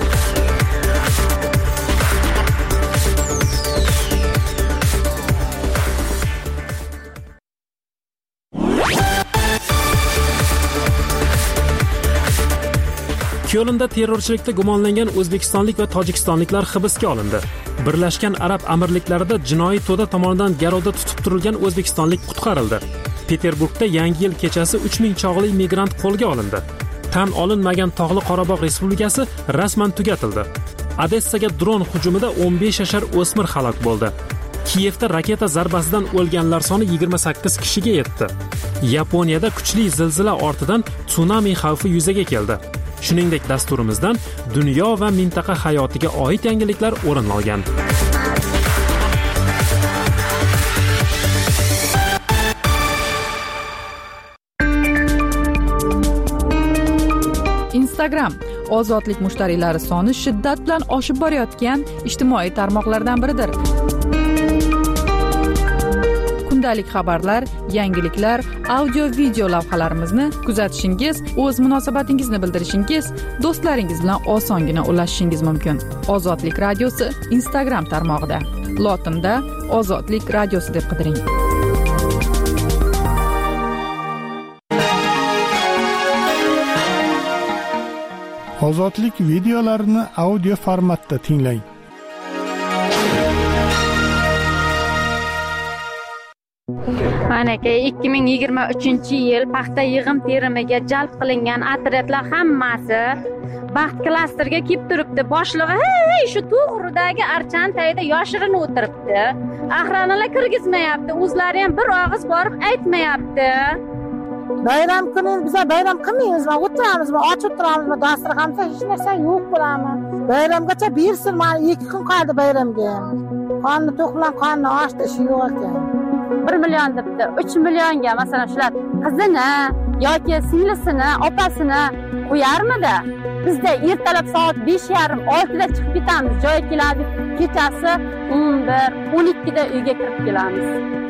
Kyolnda terrorchilikda gumonlangan o'zbekistonlik va tojikistonliklar hibsga olindi. Birlashgan Arab Amirliklarida jinoiy to'da tomonidan garovda tutib turilgan o'zbekistonlik qutqarildi. Peterburgda Yangi yil kechasi 3000 chog'li migrant qo'lga olindi. Tan olinmagan Tog'li Qorabog' Respublikasi rasman tugatildi. Odessaga dron hujumida 15 yashar o'smir halok bo'ldi. Kiyevda raketa zarbasidan o'lganlar soni 28 kishiga yetdi. Yaponiyada kuchli zilzila ortidan tsunami xavfi yuzaga keldi. Shuningdek, dasturimizdan dunyo va mintaqa hayotiga oid yangiliklar o'rin olgan. Instagram ozodlik mushtariylari soni shiddat bilan oshib borayotgan ijtimoiy tarmoqlardan biridir. Kundalik xabarlar, yangiliklar, audio-video lavhalarimizni kuzatishingiz, o'z munosabatingizni bildirishingiz, do'stlaringiz bilan osongina ulashishingiz mumkin. Ozodlik radiosi Instagram tarmog'ida. Lotinda Ozodlik radiosi deb qidiring. Ozodlik videolarini audio formatda tinglang. Manaka 2023-yil paxta yig'im terimiga jalb qilingan otryadlar hammasi baxt klasterga kelib turibdi. Boshlig'i shu to'g'ridagi archan tagida yoshirinib o'tiribdi. Ahranalar kirgizmayapti. O'zlari ham bir og'iz borib aytmayapti. Bayram kuni biz bayram qilmaymizmi? O'tiramizmi? Ochib turamizmi? Dasturxonda hech narsa yo'q bo'lami? Bayramgacha bersin, mana 2 kun qoldi bayramga. Qonni to'qlan, qonni ochdi, ishi yo'q ekan. 1 million debdi. 3 millionga masalan shular qizini yoki singlisini, opasini qo'yarmidi? Bizda ertalab soat 5:30-6 da chiqib ketamiz. Joy keladi, kechasi 11-12 da uyga kirib kelamiz.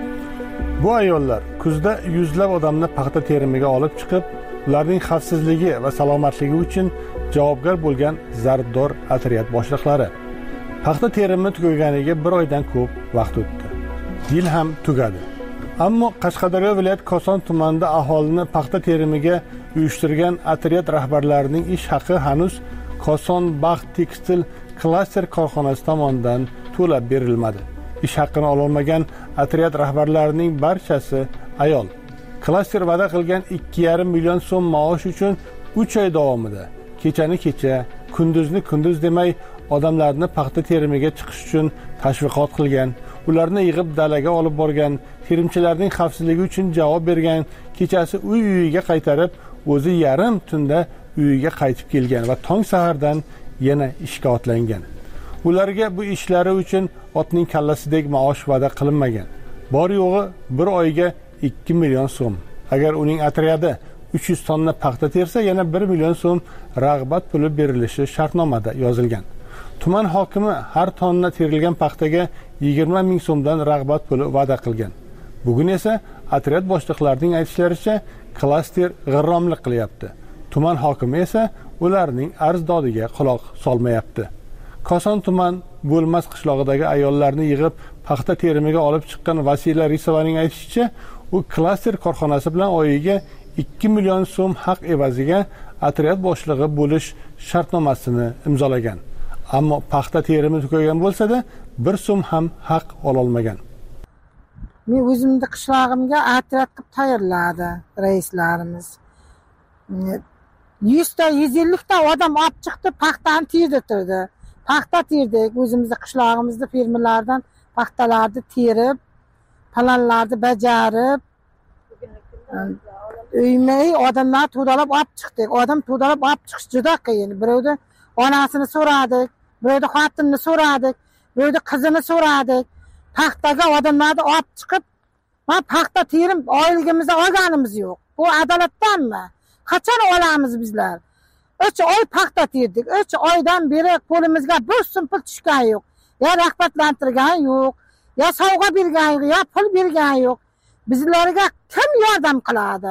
Bu ayollar kuzda yuzlab odamni paxta terimiga olib chiqib, ularning xavfsizligi va salomatligi uchun javobgar bo'lgan zarbdor otryad boshliqlari. Paxta terimi tugaganiga 1 oydan ko'p vaqt o'tdi. Yil ham tugadi. Ammo Qashqadaryo viloyat Koson tumanida aholini paxta terimiga uyushtirgan otryad rahbarlarining ish haqi hanuz Koson Baxt tekstil klaster korxonasi tomonidan to'lab berilmadi. Ish haqqini ololmagan otryad rahbarlarining barchasi ayol. Klaster va'da qilgan 2,5 million so'm maosh uchun 3 oy davomida kechani kecha, kunduzni kunduz demay odamlarni paxta terimiga chiqish uchun tashviqot qilgan, ularni yig'ib dalaga olib borgan, terimchilarning xavfsizligi uchun javob bergan, kechasi uyiga qaytarib, o'zi yarim tunda uyiga qaytib kelgan va tong sahardan yana ishga otlangan. Ularga bu ishlari uchun otning kallasidek maosh va'da qilinmagan. Bor yo'g'i 1 oyga 2 million so'm. Agar uning otryadi 300 tonna paxta tersa, yana 1 million so'm rag'bat puli berilishi shartnomada yozilgan. Tuman hokimi har tonna terilgan paxtaga 20 ming so'mdan rag'bat puli va'da qilgan. Bugun esa otryad boshliqlarining aytishlaricha klaster g'irromlik qilyapti. Tuman hokimi esa ularning arzdodiga quloq solmayapti. Koson tuman Bo'lmas qishlog'idagi ayollarni yig'ib paxta terimiga olib chiqqan Vasila Risovaning aytishicha, u klaster korxonasi bilan oyiga 2 million so'm haq evaziga otryad boshlig'i bo'lish shartnomasini imzolagan. Ammo paxta terimi tugagan bo'lsa-da, 1 so'm ham haq ololmagan. Men o'zimning qishlog'imga otryad qilib tayyorladi raislarimiz. 100 ta 150 ta odam olib chiqdi, paxtani terdirdi. Paxta terdik, o'zimizning qishlog'imizda fermerlardan paxtalarni terib, planlarni bajarib, uymay odamlar to'dalab olib chiqdik. Odam to'dalab olib chiqish juda qiyin. Birovda onasini so'radik, birovda xotinini so'radik, birovda qizini so'radik. Paxtaga odamlarni olib chiqib, men paxta terim oyligimizni olganimiz yo'q. Bu adolatdanmi? Qachon olamiz bizlar? 3 oy paxta terdik. 3 oydan beri qo'limizga 1 so'm pul tushgan yo'q. Ya rag'batlantirgan yo'q, ya sovg'a bergan yo'q, ya pul bergan yo'q. bizlarga kim yordam qiladi?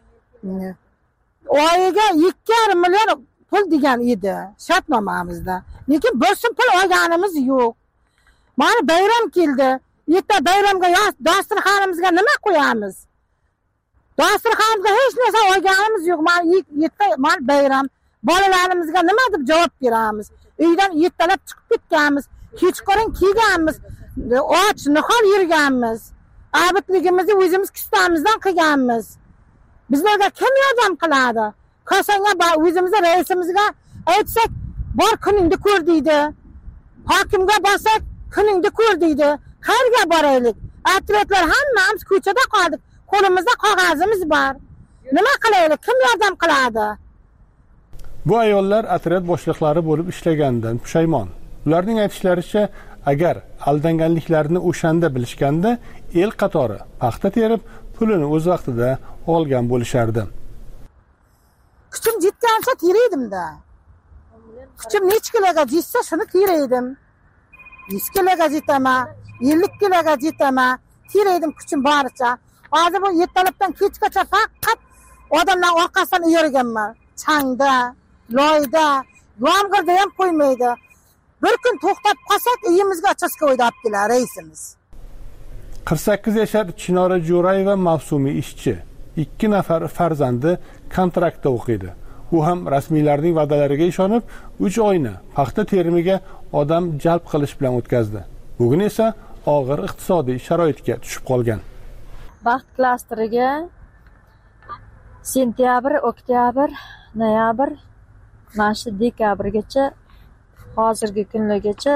Oyiga 2,5 million pul degan edi shartnomamizda. Lekin bo'lsin pul olganimiz yo'q. Mana bayram keldi. Erta bayramga dasturxonimizga nima qo'yamiz? Dasturxonga hech narsa olganimiz yo'q. Mana bayram. Bolalarimizga nima deb javob beramiz? Uydan ertalab chiqib ketganmiz, kechqurun kelganmiz, och, nihol yurganmiz. Abitligimizni o'zimiz kistamizdan qilganmiz. Bizlarga kim yordam qiladi? Kosonga o'zimizga raisimizga aytsak, bor kuningni ko'r deydi. Hokimga borsak, kuningni ko'r deydi. Qayerga boraylik? Atletlar hammamiz ko'chada qoldik. Qo'limizda qog'ozimiz bor. Nima qilaylik? Kim yordam qiladi? Bu ayollar otryad boshliqlari bo'lib ishlaganidan pushaymon. Ularning aytishlaricha, agar aldanganliklarini o'shanda bilishganda, el qatori paxta terib, pulini o'z vaqtida olgan bo'lishardi. Kuchim yetgancha teraydim-da. Kuchim nech kiloga yetsa, shuni teraydim. 100 kiloga yetaman, 50 kiloga yetaman, teraydim kuchim boricha. Hozir bu ertalabdan kechgacha faqat odamlar orqasidan yurganman. Changda, loyda, yomg'irda ham qo'ymaydi. Bir kun to'xtab qolsak, uyimizga uchastkovoyda olib kelar raisimiz. 48 yashar Chinora Jo'rayeva mavsumiy ishchi. 2 nafar farzandi kontraktda o'qiydi. U ham rasmiylarning va'dalariga ishonib, 3 oyni paxta terimiga odam jalb qilish bilan o'tkazdi. Bugun esa og'ir iqtisodiy sharoitga tushib qolgan. Baxt klasteriga sentyabr, oktyabr, noyabr, mana shu dekabrgacha hozirgi kunlargacha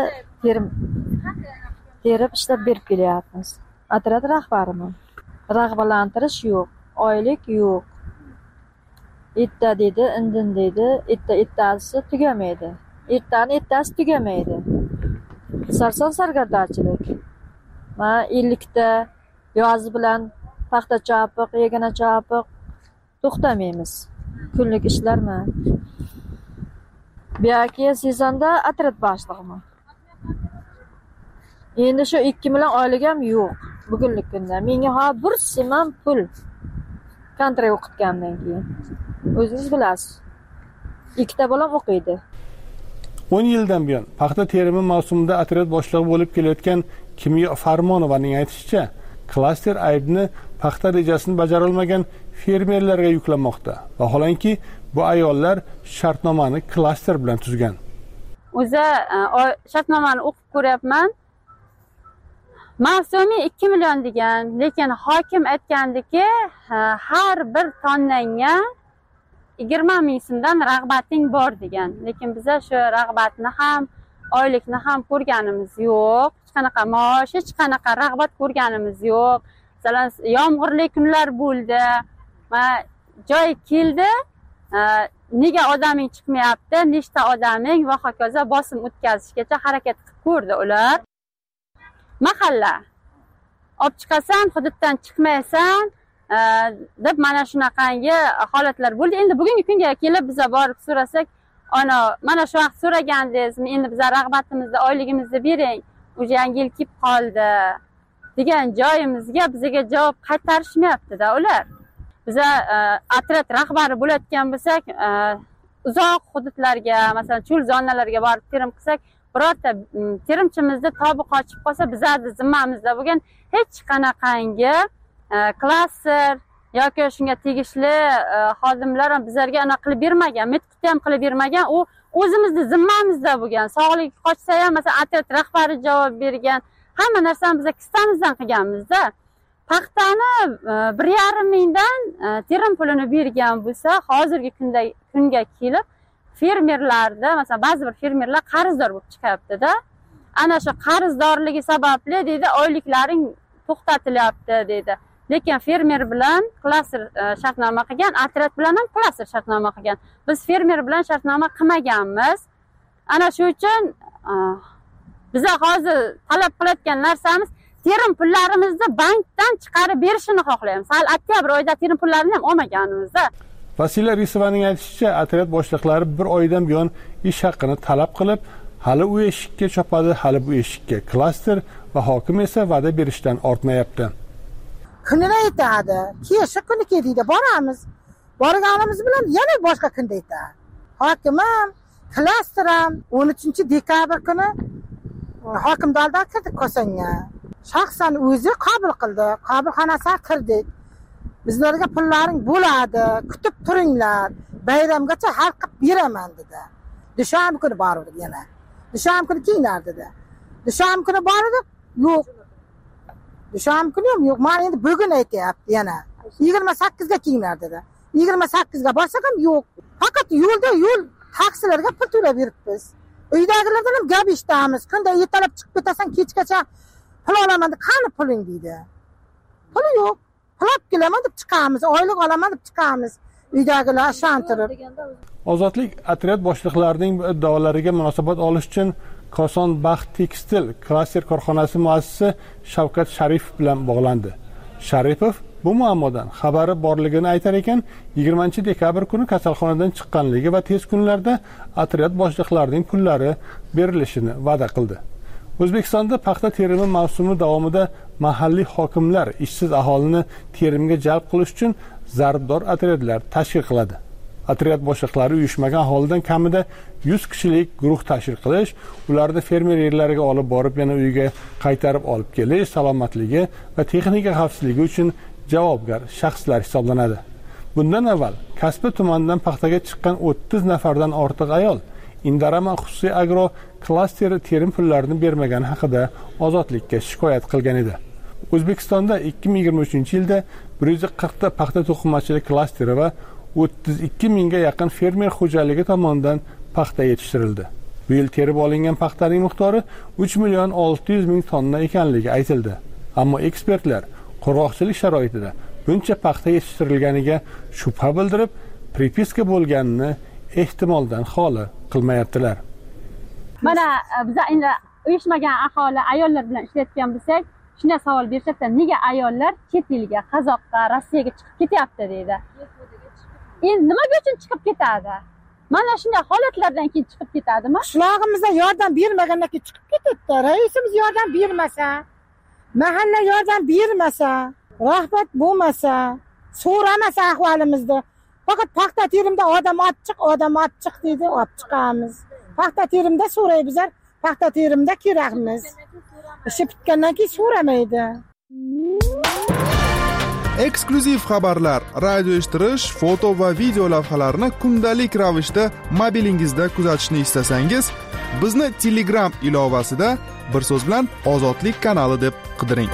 terib ishlab berib kelyapmiz. Otryad rahbariman. Rag'batlantirish yo'q, oylik yo'q. Erta deydi, indin deydi, ertasi tugamaydi. Ertasi tugamaydi. Sarson sargardonchilik. Mana 50 ta yoz bilan paxta chopiq, yagona chopiq to'xtamaymiz. Kunlik ishlarman. Bu yoki sezonda otryad boshlig'iman. Endi shu 2 million oyligim yo'q bugunlik kunda. Menga ha bir so'm pul kontrakt o'qitgandan keyin. O'zingiz bilasiz. 2 ta bolam o'qiydi. 10 yildan buyon paxta terimi mavsumida otryad boshlig'i bo'lib kelayotgan Kimyo Farmonovaning aytishicha, klaster aybni paxta rejasini bajara olmagan fermerlarga yuklamoqda. Vaholanki, bu ayollar shartnomani klaster bilan tuzgan. O'zi shartnomani o'qib ko'ryapman. Mavsumiy 2 million degan, lekin hokim aytgandiki, har bir tonnanga 20 ming so'mdan rag'bating bor degan. Lekin biz shu rag'batni ham, oylikni ham ko'rganimiz yo'q. Hech qanaqa maosh, hech qanaqa rag'bat ko'rganimiz yo'q. Masalan, yomg'irli kunlar bo'ldi. Joy keldi, nega odaming chiqmayapti, nechta odaming va hokazo bosim o'tkazishgacha harakat qilib ko'rdi ular. Mahalla olib chiqasan, hududdan chiqmaysan deb mana shunaqangi holatlar bo'ldi. Endi bugungi kunga kelib biz borib so'rasak, ana mana shu vaqt so'ragandingiz, endi biz rag'batimizni, oyligimizni bering, o'sha yangi yil kelib qoldi degan joyimizga bizga javob qaytarishmayapti-da ular. Biz otryad rahbari bo'layotgan bo'lsak, uzoq hududlarga, masalan, cho'l zonalarga borib terim qilsak, birorta terimchimizni tobi qochib qolsa, bizning zimmamizda bo'lgan hech qanaqangi klaster yoki shunga tegishli xodimlar ham bizlarga ana qilib bermagan, metkut ham qilib bermagan. U o'zimizning zimmamizda bo'lgan. Sog'lik qochsa ham, masalan, otryad rahbari javob bergan. Hamma narsani biz kistamizdan qilganmiz-da. Paxtani 1,5 mingdan terim pulini bergan bo'lsa, hozirgi kunga kelib fermerlarda, masalan, ba'zi bir fermerlar qarzdor bo'lib chiqyapti-da. Ana shu qarzdorligi sababli deydi, oyliklaring to'xtatilyapti deydi. Lekin fermer bilan klaster shartnoma qilgan, otryad bilan ham klaster shartnoma qilgan. Biz fermer bilan shartnoma qilmaganmiz. Ana shu uchun biz hozir talab qilayotgan narsamiz, terim pullarimizni bankdan chiqarib berishini xohlaymiz. Hali oktyabr oyida terim pullarini ham olmaganmiz-da. Vasila Risovaning aytishicha, otryad boshliqlari 1 oydan buyon ish haqini talab qilib, hali u eshikka chopadi, hali bu eshikka. Klaster va hokim esa va'da berishdan ortmayapti. kunini aytadi. Kecha kuni deydi, boramiz. Borganimiz bilan yana boshqa kunda aytadi. Hokimim, klaster ham 13-dekabr kuni hokimdorda kirdik Kosonga. Shaxsan o'zi qabul qildi. Qabulxonasiga kirdik. Bizlarga pullaring bo'ladi, kutib turinglar. Bayramgacha hal qilib beraman dedi. Dushanba kuni bordik yana. Dushanba kuni kiyinglar dedi. Dushanba kuni bordik, yo'q. Dushanba kuni ham yo'q. Men endi bugun aytayapti yana. 28 ga kiyinglar dedi. 28 ga borsak ham yo'q. Faqat yo'l taksilarga pul to'lab yuribmiz. Uydagilardan ham gap eshitamiz. Kunda ertalab chiqib ketasan, kechgacha pul olaman deb qani puling deydi. Pul yo'q. Pulab kelaman deb chiqamiz, oylik olaman deb chiqamiz. Uydagilar ishontirib. Ozodlik otryad boshliqlarining iddaolariga munosabat olish uchun Koson Baxt Tekstil klaster korxonasi muassisi Shavkat Sharipov bilan bog'landi. Sharipov bu muammodan xabari borligini aytar ekan, 20-dekabr kuni kasalxonadan chiqqanligi va tez kunlarda otryad boshliqlarining pullari berilishini va'da qildi. O'zbekistonda paxta terimi mavsumi davomida mahalliy hokimlar ishsiz aholini terimga jalb qilish uchun zarbdor otryadlar tashkil qiladi. Otryad boshliqlari uyushmagan aholidan kamida 100 kishilik guruh tashkil qilish, ularni fermer yerlariga olib borib yana uyiga qaytarib olib kelish, salomatligi va texnika xavfsizligi uchun javobgar shaxslar hisoblanadi. Bundan avval Kasbi tumanidan paxtaga chiqqan 30 nafardan ortiq ayol Indarama xususiy agro klasteri terim pullarini bermagani haqida Ozodlikka shikoyat qilgan edi. O'zbekistonda 2023-yilda 140 ta paxta to'qimachilik klasteri va 32 mingga yaqin fermer xo'jaligi tomonidan paxta yetishtirildi. Bu yil terib olingan paxtaning miqdori 3.600.000 tonna ekanligi aytildi. Ammo ekspertlar qurg'oqchilik sharoitida buncha paxta yetishtirilganiga shubha bildirib, pripiska bo'lganini ehtimoldan xoli qilmayaptilar. Mana biz endi uyushmagan aholi ayollar bilan ishlayotgan bo'lsak, shunday savol berishadi, nega ayollar chet elga, Qozoqqa, Rossiyaga chiqib ketyapti deydi. Endi nima uchun chiqib ketadi? Mana shunday holatlardan keyin chiqib ketadimi? Qishlog'imizga yordam bermagandan keyin chiqib ketadi. Raisimiz yordam bermasa, mahalla yordam bermasa, rahbat bo'lmasa, so'ramasa ahvolimizni. Faqat paxta terimda odam achchiq deydi, olib chiqamiz. Paxta terimda so'raymiz, paxta terimda kerakmiz. Ishi bitgandan keyin so'ramaydi. Eksklyuziv xabarlar, radio eshittirish, foto va video lavhalarni kundalik ravishda mobilingizda kuzatishni istasangiz, bizni Telegram ilovasida bir so'z bilan Ozodlik kanali deb qidiring.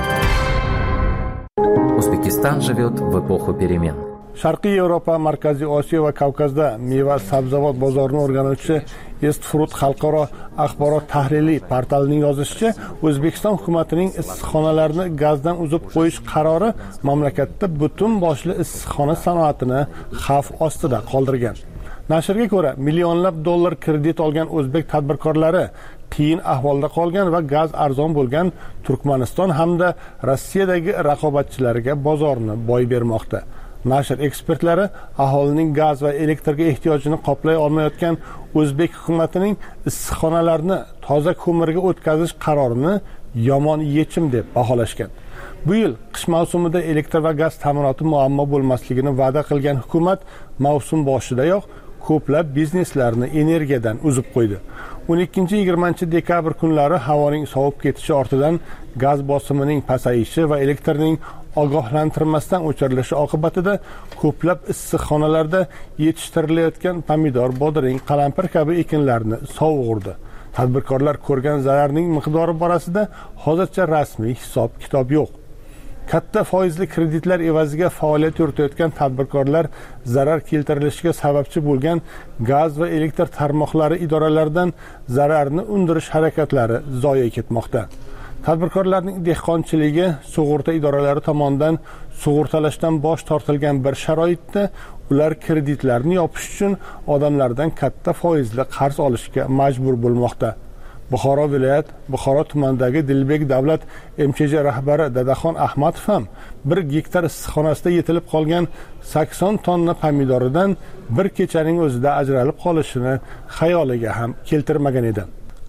O'zbekiston живет в эпоху перемен. Sharqiy Yevropa, Markaziy Osiyo va Kavkazda meva sabzavot bozorini o'rganuvchi Estfruit xalqaro axborot tahliliy portalining yozishicha, O'zbekiston hukumatining issiqxonalarni gazdan uzib qo'yish qarori mamlakatda butun boshli issiqxona sanoatini xavf ostida qoldirgan. Nashrga ko'ra, millionlab dollar kredit olgan o'zbek tadbirkorlari qiyin ahvolda qolgan va gaz arzon bo'lgan Turkmaniston hamda Rossiyadagi raqobatchilariga bozorni boy bermoqda. Nashr ekspertlari aholining gaz va elektrga ehtiyojini qoplay olmayotgan o'zbek hukumatining issiqxonalarni toza ko'mirga o'tkazish qarorini yomon yechim deb baholashgan. Bu yil qish mavsumida elektr va gaz ta'minoti muammo bo'lmasligini va'da qilgan hukumat mavsum boshidayoq ko'plab bizneslarni energiyadan uzib qo'ydi. 12-20 dekabr kunlari havoning sovib ketishi ortidan gaz bosimining pasayishi va elektrning ogohlantirmasdan o'chirilishi oqibatida ko'plab issiqxonalarda yetishtirilayotgan pomidor, bodring, qalampir kabi ekinlarni sovuq urdi. Tadbirkorlar ko'rgan zararning miqdori borasida hozircha rasmiy hisob-kitob yo'q. Katta foizli kreditlar evaziga faoliyat yuritayotgan tadbirkorlar zarar keltirilishiga sababchi bo'lgan gaz va elektr tarmoqlari idoralaridan zararni undirish harakatlari zoye ketmoqda. Tadbirkorlarning dehqonchiligi sug'urta idoralari tomonidan sug'urtalashdan bosh tortilgan bir sharoitda ular kreditlarni yopish uchun odamlardan katta foizli qarz olishga majbur bo'lmoqda. Buxoro viloyat, Buxoro tumanidagi Dilbek davlat MChJ rahbari Dadaxon Ahmadov ham 1 gektar issiqxonasida yetilib qolgan 80 tonna pomidoridan bir kechaning o'zida ajralib qolishini xayoliga ham keltirmagan edi.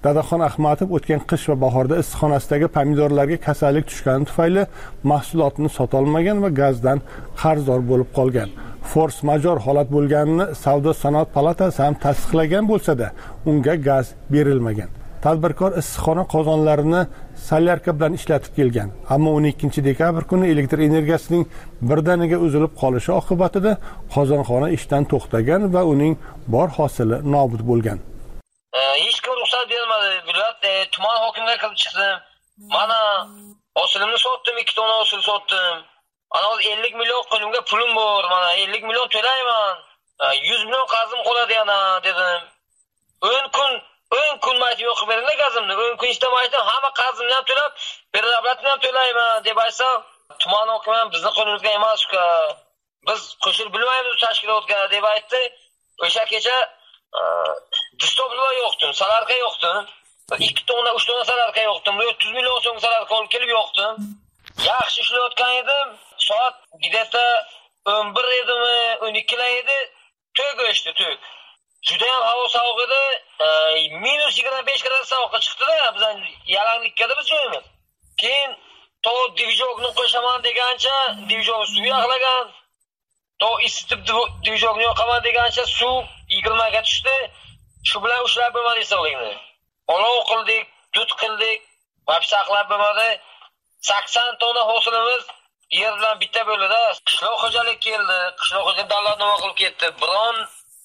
Dadaxon Ahmatov o'tgan qish va bahorda issiqxonasidagi pomidorlarga kasallik tushgani tufayli mahsulotini sota olmagan va gazdan qarzdor bo'lib qolgan. Force major holat bo'lganini Savdo sanoat palatasi ham tasdiqlagan bo'lsa-da, unga gaz berilmagan. Tadbirkor issiqxona qozonlarini solyarka bilan ishlatib kelgan, ammo 12-dekabr kuni elektr energiyasining birdaniga uzilib qolishi oqibatida qozonxona ishdan to'xtagan va uning bor hosili nobud bo'lgan. Hech kim ruxsat bermadi. Viloyat tuman hokimiga kirib chiqdim. Mana hosilimni sotdim, 2 tonna hosil sotdim. Ana 50 million qo'limga pulim bor. Mana 50 million to'layman. 100 million qarzim qoladi yana dedim. 10 kun maytib yo'qib beringlar gazimni. 10 kun ishtamaydim, hamma qarzimni ham to'lab, berilablatni ham to'layman deb aytsam, tuman hokimi bizni qo'limizga emas-ku. Biz qo'shilib bilmaymiz tashkilotga deb aytdi. O'sha kecha Distoblar yo'qdim, salarqa yo'qdim. 2 tonna, 3 tonna salarqa yo'qdim. 30 million so'm salarqa olib kelib yo'qdim. Yaxshi ishlayotgan edim. Soat gideta 11 edimi, 12 lar edi. To'g o'chdi, to'g. Juda ham havo sovuq edi. -25 gradus sovuqqa chiqdi-da, bizdan yalanglikda biz joyimiz. Keyin to divizorni qo'shaman degancha, divizor suv yog'lagan. To isitib divizorni yoqaman degancha suv 20 ga tushdi. Shu bilan ushlab bo'lmadi sog'lig'ini. Olov qildik, dud qildik, vaqsaqlab bo'lmadi. 80 tonna hosilimiz yer bilan bitta bo'ldi-da. Qishloq xo'jalik keldi, qishloq xo'jalik davlat nima qilib ketdi? Biron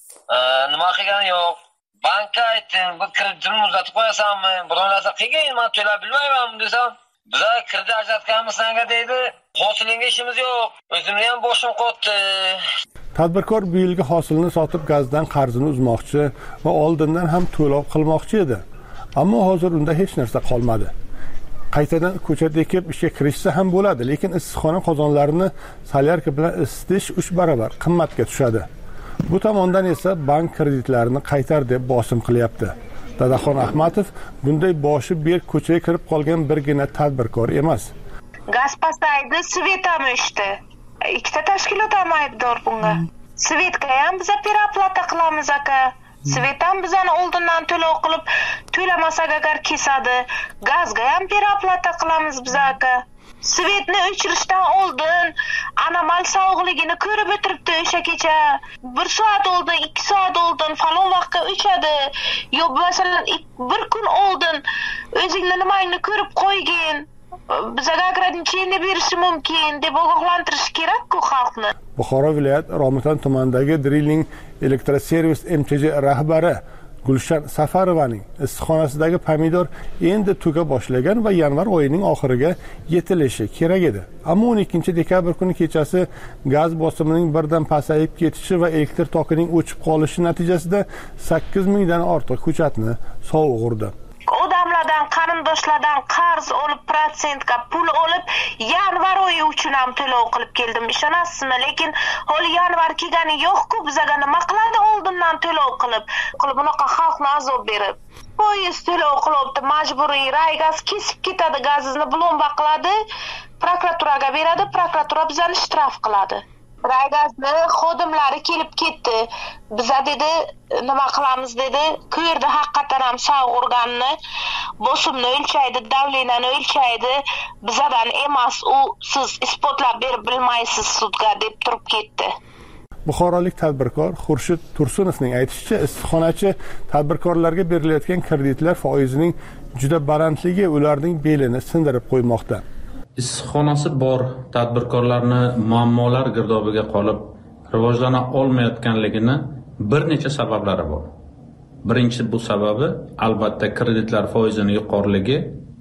nima qilgani yo'q. Bankka aytdim, bu kreditimni uzatib qo'yasanmi? Biron narsa qilgin, men to'lab bilmayman desam, bizlar kredit ajratganmiz senga deydi. Hosilingga ishimiz yo'q. O'zimni ham boshim qotdi. Tadbirkor bu yilgi hosilni sotib gazdan qarzini uzmoqchi va oldindan ham to'lov qilmoqchi edi. Ammo hozir unda hech narsa qolmadi. Qaytadan ko'chat ekib ishga kirishsa ham bo'ladi, lekin issiqxona qozonlarini solyarka bilan isitish 3 barobar qimmatga tushadi. Bu tomondan esa bank kreditlarini qaytar deb bosim qilyapti. Dadaxon Ahmatov bunday boshi berk ko'chaga kirib qolgan birgina tadbirkor emas. Gaz pasaydi, svet ham o'chdi. Ikkita tashkilot ham aybdor bunga. Svetga ham biz peraplata qilamiz aka. Svet ham bizani oldindan to'lov qilib, to'lamasak agar kesadi. Gazga ham peraplata qilamiz biz aka. Svetni o'chirishdan oldin anomal sovuqligini ko'rib o'tiribdi o'sha kecha. 1 soat oldin, 2 soat oldin falon vaqtga o'chadi. Yo masalan 1 kun oldin o'zingni nimangni ko'rib qo'ygin. Bizga agradnicheniya berishi mumkin deb ogohlantirish kerak-ku xalqni. Buxoro viloyat Romitan tumanidagi Drilling Elektroservis MTJ rahbari Gulshan Safarovaning issiqxonasidagi pomidor endi tuga boshlagan va yanvar oyining oxiriga yetilishi kerak edi. Ammo 12-dekabr kuni kechasi gaz bosimining birdan pasayib ketishi va elektr tokining o'chib qolishi natijasida 8000 dan ortiq ko'chatni sovuq urdi. Odamlardan, qarindoshlardan qarz olib, protsentga pul olib, yanvar oyi uchun ham to'lov qilib keldim. Ishonasizmi? Lekin hali yanvar kelgani yo'q-ku, bizga nima qiladi oldindan to'lov qilib bunaqa xalqni azob berib. Poyez to'lov qilibdi, majburiy raygaz kesib ketadi, gazingizni blomba qiladi, prokuraturaga beradi, prokuratura bizani shtraf qiladi. Raygazni xodimlari kelib ketdi. Biza dedi, nima qilamiz dedi. Ko'rdi haqiqatan ham sovuq urganini, bosimni o'lchaydi, davleniyani o'lchaydi. Bizadan emas, u siz isbotlab berib bilmaysiz sudga deb turib ketdi. Buxorolik tadbirkor Xurshid Tursunovning aytishicha, issiqxonachi tadbirkorlarga berilayotgan kreditlar foizining juda balandligi ularning belini sindirib qo'ymoqda. Issiqxonasi bor tadbirkorlarni muammolar girdobiga qolib rivojlana olmayotganligini bir necha sabablari bor. Birinchi bu sababi albatta kreditlar foizining yuqoriligi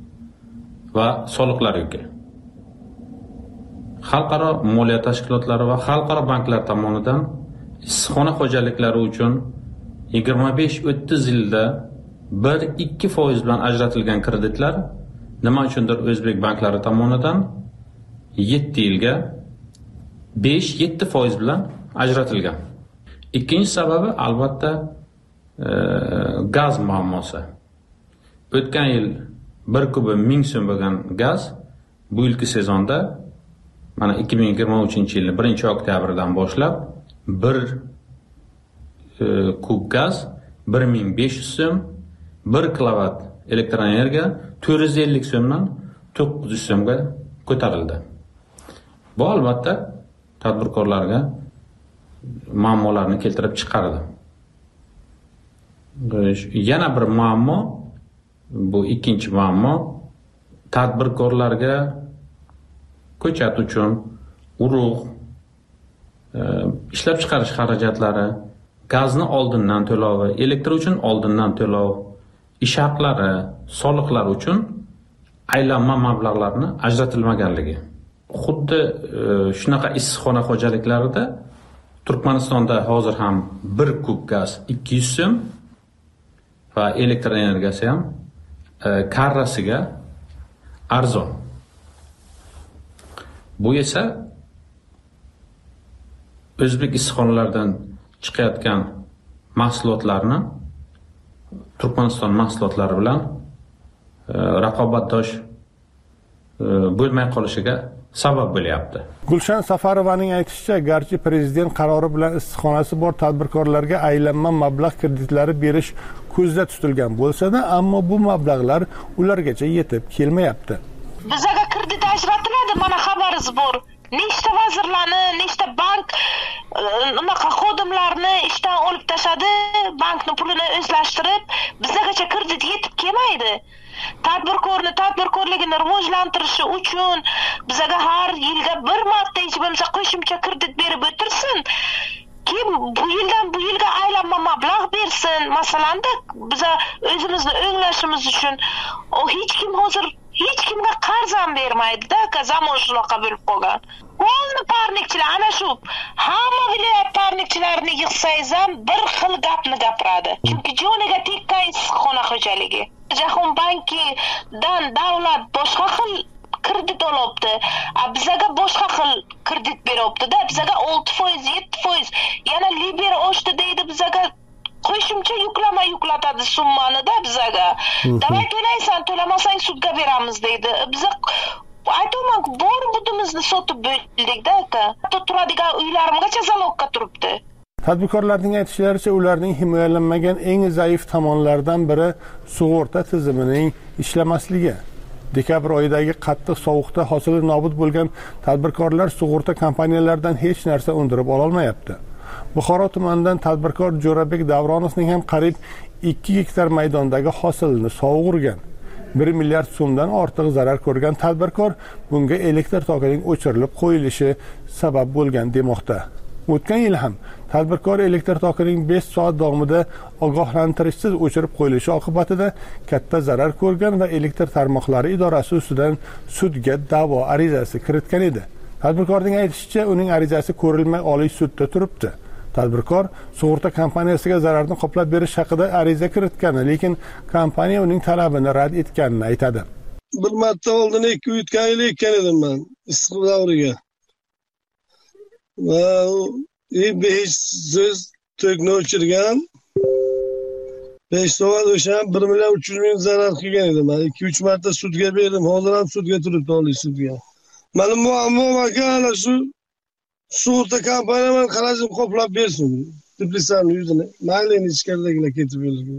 va soliqlar yuki. Xalqaro moliya tashkilotlari va xalqaro banklar tomonidan issiqxona xo'jaliklari uchun 25-30 yilda 1-2% bilan ajratilgan kreditlar nima uchundir o'zbek banklari tomonidan 7 yilga 5-7% bilan ajratilgan. Ikkinchi sababi albatta gaz muammosi. O'tgan yil 1 kubi 1000 so'm bo'lgan gaz bu yilgi sezonda mana 2023-yilning 1-oktyabridan boshlab 1 kub gaz 1500 so'm, 1 kilovat elektr energiya 450 so'mdan 900 so'mga ko'tarildi. Bu albatta tadbirkorlarga muammolarni keltirib chiqardi. Yana bir muammo, bu ikkinchi muammo, tadbirkorlarga ko'chat uchun urug', ishlab chiqarish xarajatlari, gazni oldindan to'lovi, elektr uchun oldindan to'lov, ish haqlari, soliqlar uchun aylanma mablag'larni ajratilmaganligi. Xuddi shunaqa issiqxona xo'jaliklarida Turkmanistonda hozir ham 1 kub gaz 200 so'm va elektr energiyasi ham karrasiga arzon. Bu esa o'zbek issiqxonalaridan chiqayotgan mahsulotlarni Turkmaniston mahsulotlari bilan raqobatdosh bo'lmay qolishiga sabab bo'lyapti. Gulshan Safarovaning aytishicha, garchi prezident qarori bilan issiqxonasi bor tadbirkorlarga aylanma mablag' kreditlari berish ko'zda tutilgan bo'lsa-da, ammo bu mablag'lar ulargacha yetib kelmayapti. Bizga kredit ajratiladi, mana xabaringiz bor. Nechta vazirlarni, nechta bank unaqa xodimlarni ishdan olib tashladi, bankning pulini o'zlashtirib, bizgacha kredit yetib kelmaydi. Tadbirkorligini rivojlantirishi uchun bizga har yilga bir marta hech bo'lmasa qo'shimcha kredit berib o'tirsin. Kim bu yildan bu yilga aylanma mablag' bersin. Masalanda biz o'zimizni o'nglashimiz uchun hech kim hozir hech kimga qarz ham bermaydi-da, zamon shunaqa bo'lib qolgan. Qo'lni parnikchilar ana shu hamma viloyat parnikchilarini yig'sangiz ham bir xil gapni gapiradi. Chunki joniga tekkan issiqxona xo'jaligi. Jahon bankidan davlat boshqa xil kredit olibdi. Bizga boshqa xil kredit beryapti-da. Bizga 6%, 7%, yana liber oshdi deydi bizga. Qo'shimcha yuklama yuklatadi summani-da bizga. Davay to'laysan, to'lamasang sudga beramiz deydi. Biz aytaman, bor budimizni sotib bo'ldik-da aka. Hatto turadigan uylarimgacha zalogga turibdi. Tadbirkorlarning aytishlaricha, ularning himoyalanmagan eng zaif tomonlaridan biri sug'urta tizimining ishlamasligi. Dekabr oyidagi qattiq sovuqda hosili nobud bo'lgan tadbirkorlar sug'urta kompaniyalaridan hech narsa undirib ola olmayapti. Buxoro tumanidan tadbirkor Jo'rabek Davronovning ham qariyb 2 gektar maydondagi hosilni sovuq urgan. 1 milliard so'mdan ortiq zarar ko'rgan tadbirkor bunga elektr tokining o'chirilib qo'yilishi sabab bo'lgan demoqda. O'tgan yil ham tadbirkor elektr tokining 5 soat davomida ogohlantirishsiz o'chirib qo'yilishi oqibatida katta zarar ko'rgan va elektr tarmoqlari idorasi ustidan sudga da'vo arizasi kiritgan edi. Tadbirkorning aytishicha, uning arizasi ko'rilmay Oliy sudda turibdi. Tadbirkor sug'urta kompaniyasiga zararni qoplab berish haqida ariza kiritgani, lekin kompaniya uning talabini rad etganini aytadi. Bir marta oldin 2-3 yil ekkan edim men issiq davriga. Va besh so'z to'kni o'chirgan. 5 soat o'sha 1 million 300 ming zarar qilgan edim. Men 2-3 marta sudga berdim. Hozir ham sudga turibdi Oliy sudga. Mana muammo ana shu sug'urta kompaniyasi xarajatni qoplab bersin. Teplitsaning yuzini. Mayli ichkaridagilar ketib yurdi.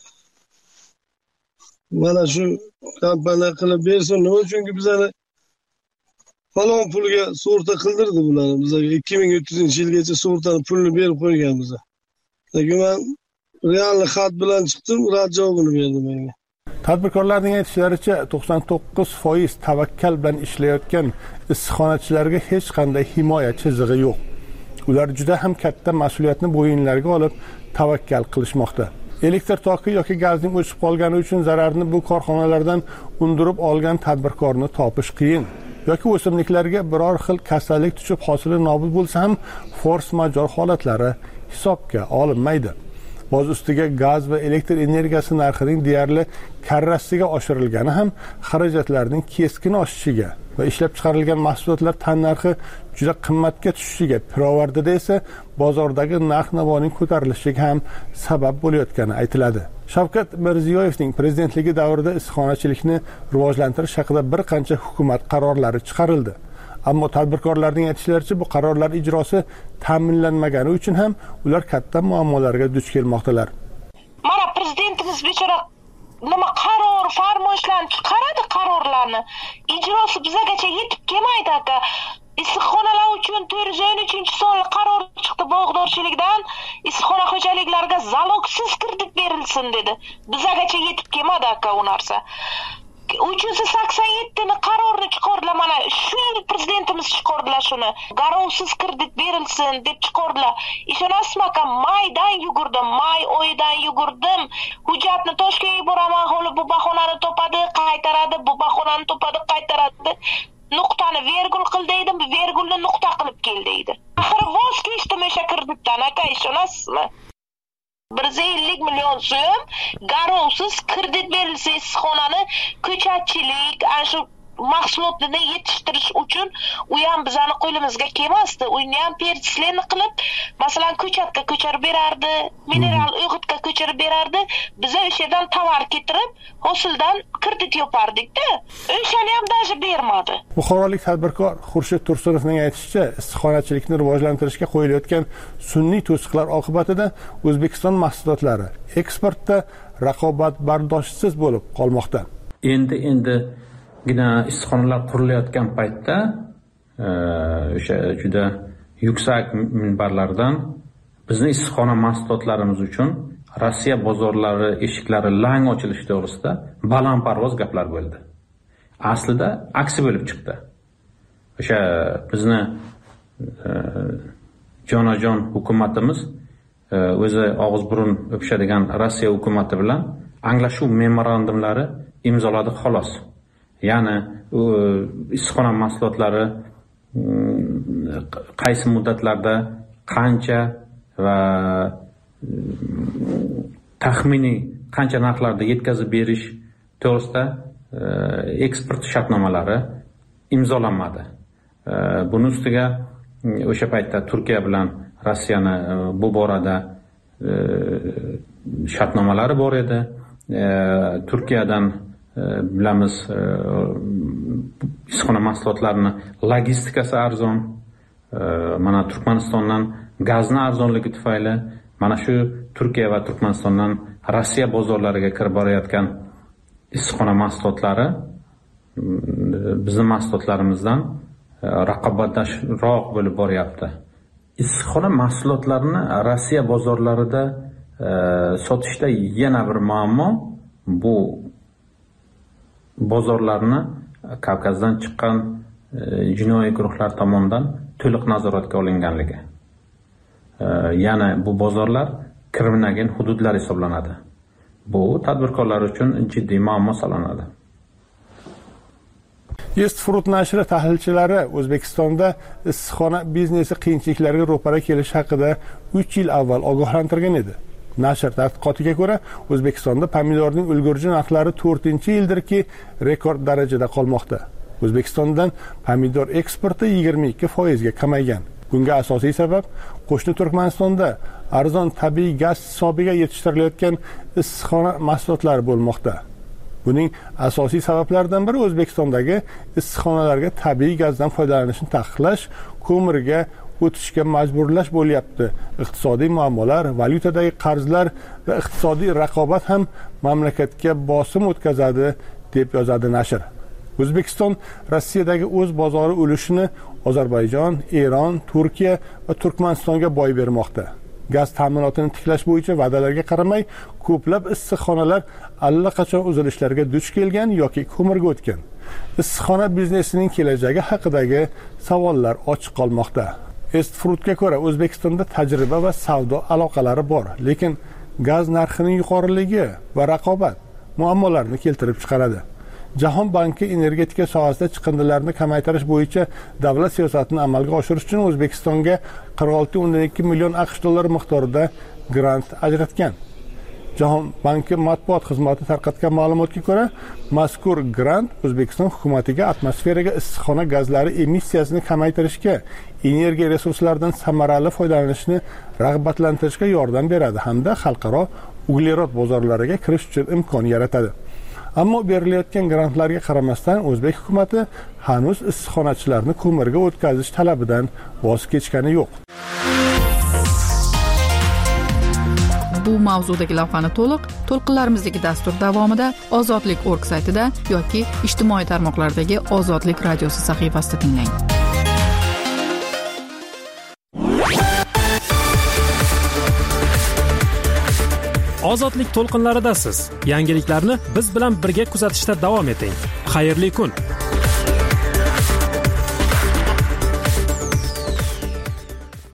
Mana shu kompaniya qilib bersin. Nima uchunki bizani falon pulga sug'urta qildirdi bular. Bizga 2300-yilgacha sug'urtani pulini berib qo'yganmiz. Lekin men real xat bilan chiqdim, rad javobini berdim menga. Tadbirkorlarning aytishlaricha 99% tavakkal bilan ishlayotgan issiqxonachilarga hech qanday himoya chizig'i yo'q. Ular juda ham katta mas'uliyatni bo'yinlariga olib tavakkal qilishmoqda. Elektr toki yoki gazning o'chib qolgani uchun zararni bu korxonalardan undirib olgan tadbirkorni topish qiyin. Yoki o'simliklarga biror xil kasallik tushib hosili nobud bo'lsa ham force major holatlari hisobga olinmaydi. Boz ustiga gaz va elektr energiyasi narxining deyarli karrasiga oshirilgani ham xarajatlarning keskin oshishiga va ishlab chiqarilgan mahsulotlar tan narxi juda qimmatga tushishiga, pirovardida esa bozordagi narx-navoning ko'tarilishiga ham sabab bo'layotgani aytiladi. Shavkat Mirziyoyevning prezidentligi davrida issiqxonachilikni rivojlantirish haqida bir qancha hukumat qarorlari chiqarildi. Ammo tadbirkorlarning aytishlaricha, bu qarorlar ijrosi ta'minlanmagani uchun ham ular katta muammolarga duch kelmoqdalar. Mana prezidentimiz bechora nima qaror, farmoyishlarni chiqaradi, qarorlarni. Ijrosi bizgacha yetib kelmaydi aka. Issiqxonalar uchun 413-sonli qaror chiqdi bog'dorchilikdan. Issiqxona xo'jaliklariga zalogsiz kredit berilsin dedi. Bizgacha yetib kelmadi aka u narsa. 387 ni qarorni chiqardilar, mana shu yil prezidentimiz chiqardilar shuni. Garovsiz kredit berilsin deb chiqardilar. Ishonasizmi aka, maydan yugurdim, may oyidan yugurdim. Hujjatni Toshkentga boraman, holi bu bahonani topadi, qaytaradi, bu bahonani topadi, qaytaradi. Nuqtani vergul qil deydim, vergulni nuqta qilib kel deydi. Axir voz kechdim o'sha kreditdan aka, ishonasizmi? 150 million so'm garovsiz kredit berilsa issiqxonani ko'chatchilik, shu mahsulotni yetishtirish uchun u ham bizani qo'limizga kelmasdi. Uni ham pertislarni qilib, masalan, ko'chatga ko'chirib berardi, mineral o'g'itga ko'chirib berardi. Biz o'sha yerdan tovar keltirib, hosildan kredit yopardik-da. O'shani ham даже bermadi. Buxorolik tadbirkor Xurshid Tursunovning aytishicha, issiqxonachilikni rivojlantirishga qo'yilayotgan sun'iy to'siqlar oqibatida O'zbekiston mahsulotlari eksportda raqobatbardoshitsiz bo'lib qolmoqda. Endi issiqxonalar qurilayotgan paytda o'sha juda yuksak minbarlardan bizni issiqxona mahsulotlarimiz uchun Rossiya bozorlari eshiklari lang ochilishi to'g'risida balandparvoz gaplar bo'ldi. Aslida aksi bo'lib chiqdi. O'sha bizni jonajon hukumatimiz o'zi og'iz burun o'pishadigan Rossiya hukumati bilan anglashuv memorandumlari imzoladi xolos. Ya'ni issiqxona mahsulotlari qaysi muddatlarda qancha va taxminiy qancha narxlarda yetkazib berish to'g'risida eksport shartnomalari imzolanmadi. Buning ustiga o'sha paytda Turkiya bilan Rossiyani bu borada shartnomalari bor edi. Turkiyadan bilamiz, issiqxona mahsulotlarini logistikasi arzon. Mana Turkmanistondan gazni arzonligi tufayli mana shu Turkiya va Turkmanistondan Rossiya bozorlariga kirib borayotgan issiqxona mahsulotlari bizning mahsulotlarimizdan raqobatbardoshroq bo'lib boryapti. Issiqxona mahsulotlarini Rossiya bozorlarida sotishda yana bir muammo bu bozorlarni Kavkazdan chiqqan jinoiy guruhlar tomonidan to'liq nazoratga olinganligi. Ya'ni bu bozorlar kriminagen hududlar hisoblanadi. Bu tadbirkorlar uchun jiddiy muammo sanaladi. East Fruit nashri tahlilchilari O'zbekistonda issiqxona biznesi qiyinchiliklarga ro'para kelishi haqida 3 yil avval ogohlantirgan edi. Nashr tadqiqotiga ko'ra, O'zbekistonda pomidorning ulgurji narxlari 4-yildirki rekord darajada qolmoqda. O'zbekistondan pomidor eksporti 22% ga kamaygan. Bunga asosiy sabab qo'shni Turkmanistonda arzon tabiiy gaz hisobiga yetishtirilayotgan issiqxona mahsulotlari bo'lmoqda. Buning asosiy sabablaridan biri O'zbekistondagi issiqxonalarga tabiiy gazdan foydalanishni taqiqlash, ko'mirga o'tishga majburlash bo'lyapti. Iqtisodiy muammolar, valyutadagi qarzlar va iqtisodiy raqobat ham mamlakatga bosim o'tkazadi, deb yozadi nashr. O'zbekiston Rossiyadagi o'z bozori ulushini Ozarbayjon, Eron, Turkiya va Turkmanistonga boy bermoqda. Gaz ta'minotini tiklash bo'yicha va'dalarga qaramay, ko'plab issiqxonalar allaqachon uzilishlarga duch kelgan yoki ko'mirga o'tgan. Issiqxona biznesining kelajagi haqidagi savollar ochiq qolmoqda. East Fruitga ko'ra, O'zbekistonda tajriba va savdo aloqalari bor, lekin gaz narxining yuqoriligi va raqobat muammolarni keltirib chiqaradi. Jahon banki energetika sohasida chiqindilarni kamaytirish bo'yicha davlat siyosatini amalga oshirish uchun O'zbekistonga 46.2 million AQSh dollari miqdorida grant ajratgan. Jahon banki matbuot xizmati tarqatgan ma'lumotga ko'ra, mazkur grant O'zbekiston hukumatiga atmosferaga issiqxona gazlari emissiyasini kamaytirishga, energiya resurslaridan samarali foydalanishni rag'batlantirishga yordam beradi hamda xalqaro uglerod bozorlariga kirish uchun imkon yaratadi. Ammo berilayotgan grantlarga qaramasdan O'zbek hukumatı hanuz issiqxonachilarni ko'mirga o'tkazish talabidan voz kechgani yo'q. bu mavzudagi lavhani to'lqinlarimizdagi dastur davomida ozodlik.org saytida yoki ijtimoiy tarmoqlardagi Ozodlik radiosi sahifasida tinglang. Ozodlik to'lqinlaridasiz. Yangiliklarni biz bilan birga kuzatishda davom eting. Xayrli kun.